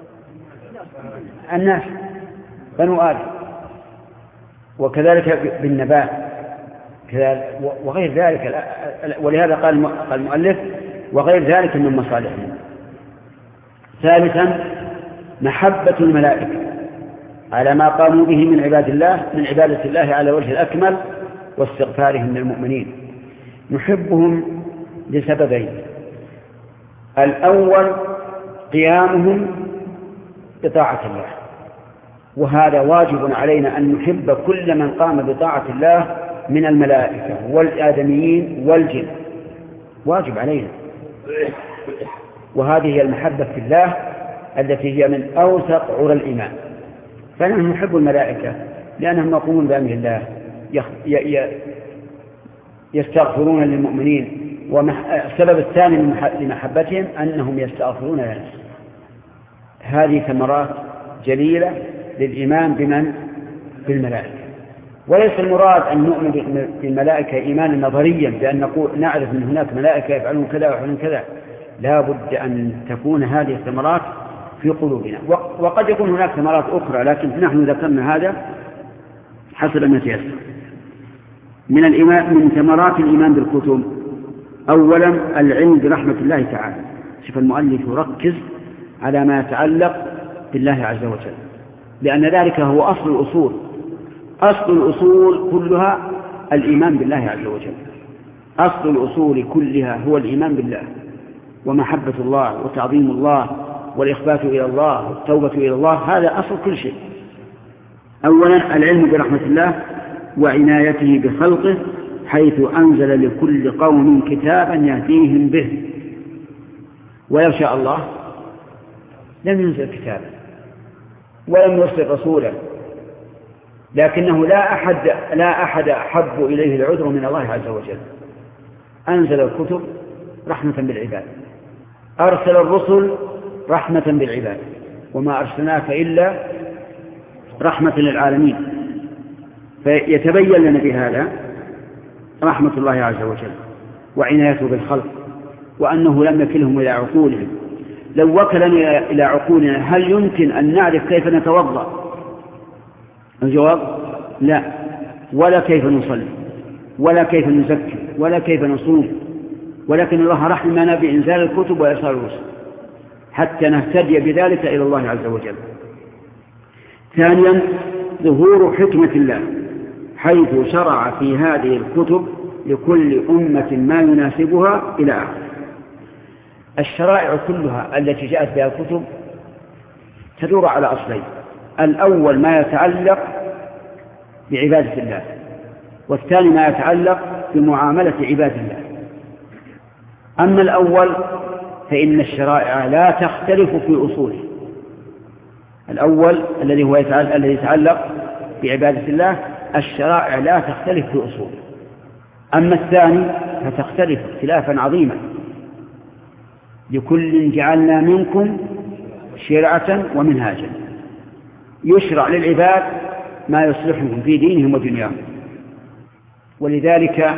الناس بنو آدم، وكذلك بالنبات وغير ذلك. ولهذا قال المؤلف وغير ذلك من مصالحهم. ثالثا محبة الملائكة على ما قاموا به من عباد الله من عبادة الله على وجه الأكمل واستغفارهم للمؤمنين. نحبهم لسببين: الأول قيامهم بطاعة الله، وهذا واجب علينا أن نحب كل من قام بطاعة الله من الملائكة والآدميين والجن، واجب علينا. وهذه هي المحبة في الله التي هي من أوثق عرى الإيمان. فنحن نحب الملائكة لأنهم يقومون بأمر الله، يستغفرون للمؤمنين، والسبب الثاني لمحبتهم أنهم يستغفرون لنا. هذه ثمرات جليلة للإيمان بمن؟ بالملائكة. وليس المراد أن نؤمن بالملائكة إيمانا نظريا بأن نقول نعرف من هناك ملائكة يفعلون كذا ويفعلون كذا، لا بد أن تكون هذه الثمرات في قلوبنا. وقد يكون هناك ثمرات أخرى، لكن نحن ذكرنا هذا حسب ما تيسر. من الإيمان، من ثمرات الإيمان بالكتب، أولا العلم برحمة الله تعالى. شوف المؤلف يركز على ما يتعلق بالله عز وجل، لأن ذلك هو أصل الأصول. أصل الأصول كلها الإيمان بالله عز وجل. أصل الأصول كلها هو الإيمان بالله ومحبة الله وتعظيم الله والإخبات إلى الله والتوبة إلى الله. هذا أصل كل شيء. أولا العلم برحمة الله وعنايته بخلقه، حيث أنزل لكل قوم كتابا يهديهم به. ولو شاء الله لم ينزل كتابا ولم يرسل رسولا، لكنه لا أحد, لا أحد أحب إليه العذر من الله عز وجل. أنزل الكتب رحمة بالعباد، أرسل الرسل رحمة بالعباد، وما أرسلناك إلا رحمة للعالمين. فيتبين لنا بهذا رحمة الله عز وجل وعنايته بالخلق، وأنه لم يكلهم إلى عقولهم. لو وكلنا إلى عقولنا هل يمكن أن نعرف كيف نتوضأ؟ الجواب لا، ولا كيف نصلي، ولا كيف نزكي، ولا كيف نصوم. ولكن الله رحمنا بإنزال الكتب وإرسال الرسل حتى نهتدي بذلك إلى الله عز وجل. ثانيا ظهور حكمة الله، حيث شرع في هذه الكتب لكل أمة ما يناسبها إلى آخره. الشرائع كلها التي جاءت بها الكتب تدور على أصلين: الأول ما يتعلق بعبادة الله، والثاني ما يتعلق بمعاملة عباد الله. أما الأول فإن الشرائع لا تختلف في أصوله. الأول الذي هو يتعلق, الذي يتعلق بعبادة الله، الشرائع لا تختلف في أصوله. أما الثاني فتختلف اختلافا عظيما. لكل جعلنا منكم شرعة ومنهاجا، يشرع للعباد ما يصلحهم في دينهم ودنياهم. ولذلك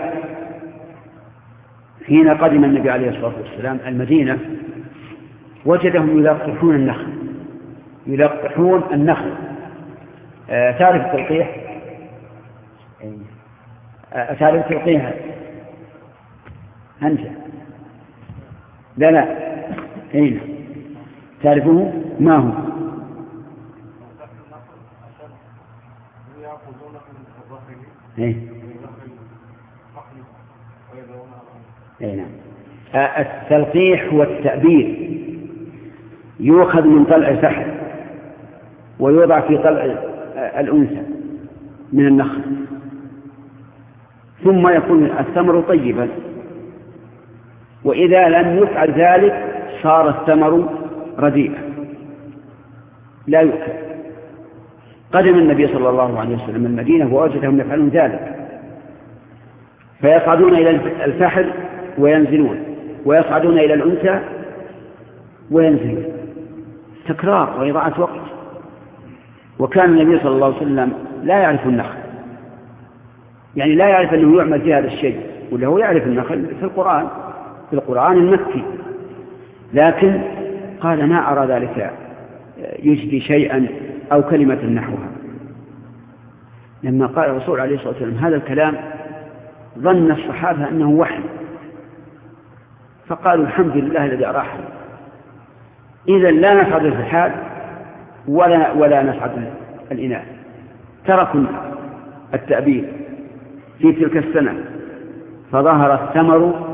حين قدم النبي عليه الصلاة والسلام المدينة وجدهم يلقحون النخل يلقحون النخل آه تعرف التلقيح؟ آه تعرف التلقيح أنت؟ لا لا أين تعرفه؟ ما هو؟ ايه اي نعم. التلقيح هو التأبير، يؤخذ من طلع الفحل ويوضع في طلع الأنثى من النخل، ثم يكون الثمر طيبا. وإذا لم يفعل ذلك صار الثمر رديئا لا يؤكل. قدم النبي صلى الله عليه وسلم المدينة ووجدهم يفعلون ذلك، فيصعدون إلى الفحل وينزلون، ويصعدون إلى الأنثى وينزلون، تكرار وإضاعة وقت. وكان النبي صلى الله عليه وسلم لا يعرف النخل، يعني لا يعرف أنه يعمل في هذا الشيء، ولا هو يعرف النخل في القرآن في القرآن المكي، لكن قال ما أرى ذلك يجدي شيئا أو كلمة نحوها. لما قال الرسول عليه الصلاة والسلام هذا الكلام ظن الصحابة أنه وحي، فقالوا الحمد لله الذي أراحنا. إذا لا نصعد الفحال ولا, ولا نصعد الإناث، تركوا التأبير في تلك السنة، فظهر الثمر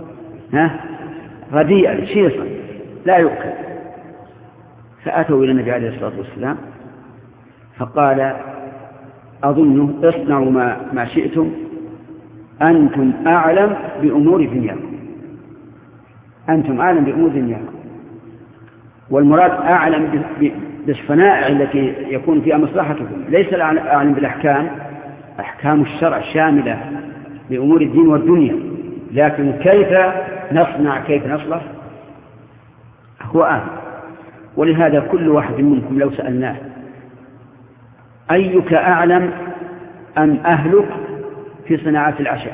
رديئا شيصا لا يؤكل. فأتوا إلى النبي عليه الصلاة والسلام فقال أظن اصنعوا ما, ما شئتم، أنتم أعلم بأمور دنياكم أنتم أعلم بأمور دنياكم والمراد أعلم بالصنائع التي يكون فيها مصلحتكم، ليس أعلم بالأحكام، أحكام الشرع الشاملة لأمور الدين والدنيا، لكن كيف نصنع كيف نصلح هو أعلم. ولهذا كل واحد منكم لو سألناه أيك أعلم أم أهلك في صناعة العشاء؟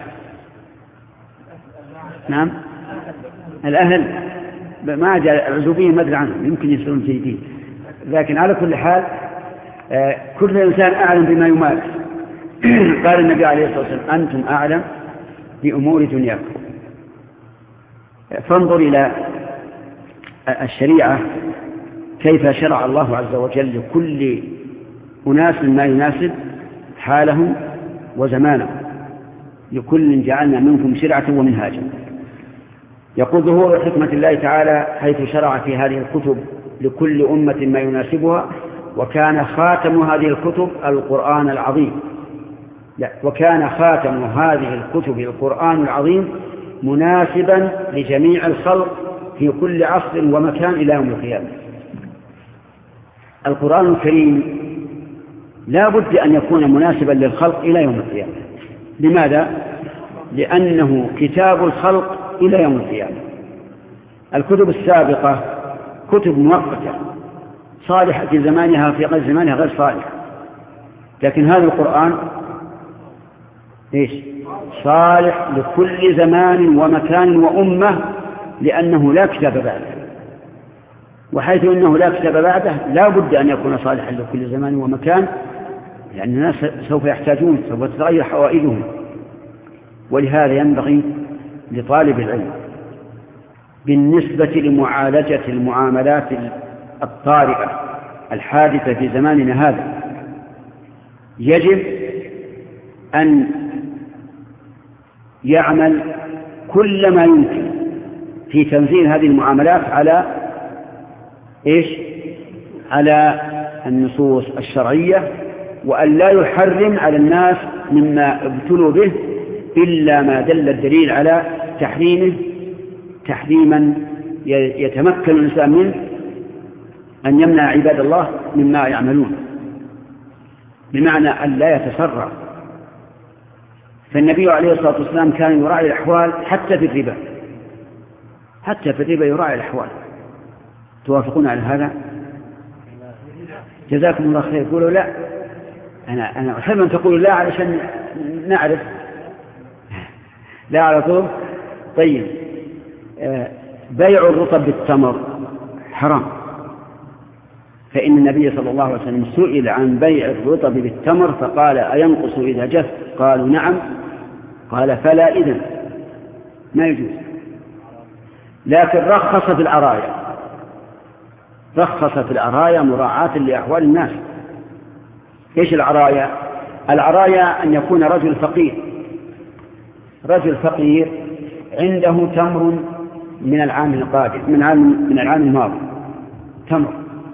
نعم الأهل، ما جاء العزوبيين ما أدري عنهم، يمكن يصيرون جيدين، لكن على كل حال كل إنسان أعلم بما يمارس. قال النبي عليه الصلاة والسلام أنتم أعلم بأمور دنياكم. فانظر إلى الشريعة كيف شرع الله عز وجل لكل أناس ما يناسب حالهم وزمانهم، لكل جعلنا منكم شرعة ومنهاجا. يقول ظهور حكمة الله تعالى حيث شرع في هذه الكتب لكل أمة ما يناسبها، وكان خاتم هذه الكتب القرآن العظيم. لا، وكان خاتم هذه الكتب القرآن العظيم مناسبا لجميع الخلق في كل عصر ومكان إلى يوم القيامة. القرآن الكريم لا بد أن يكون مناسبا للخلق إلى يوم القيامة. لماذا؟ لأنه كتاب الخلق إلى يوم القيامة. الكتب السابقة كتب مؤقتة صالحة في زمانها، في غير زمانها غير صالحة، لكن هذا القرآن إيش؟ صالح لكل زمان ومكان وأمة، لأنه لا كتاب بعده، وحيث أنه لا كتاب بعده لا بد أن يكون صالحا لكل زمان ومكان، لأن الناس سوف يحتاجون، سوف تتغير حوائجهم. ولهذا ينبغي لطالب العلم بالنسبة لمعالجة المعاملات الطارئة الحادثة في زماننا هذا يجب أن يعمل كل ما يمكن في تنزيل هذه المعاملات على إيش؟ على النصوص الشرعية، وأن لا يحرم على الناس مما ابتلوا به إلا ما دل الدليل على تحريمه تحريما يتمكن الإنسان منه أن يمنع عباد الله مما يعملون، بمعنى أن لا يتسرع. فالنبي عليه الصلاة والسلام كان يراعي الأحوال حتى في الربا، حتى في الربا يراعي الأحوال. توافقون على هذا؟ جزاكم الله خير. يقولوا لا، أنا أنا أحب أن تقولوا لا علشان نعرف. لا على طول. طيب، بيع الرطب بالتمر حرام، فإن النبي صلى الله عليه وسلم سئل عن بيع الرطب بالتمر فقال أينقص إذا جف؟ قالوا نعم. قال فلا إذن ما يجوز. لكن رخص في العرايا، رخص في العرايا مراعاة لأحوال الناس. إيش العرايا؟ العرايا أن يكون رجل فقير، رجل فقير عنده تمر من العام القادم، من العام من العام الماضي تمر.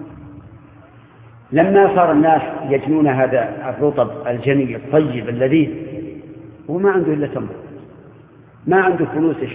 لما صار الناس يجنون هذا الرطب الجني الطيب اللذيذ وما عنده إلا تمر، ما عنده فلوس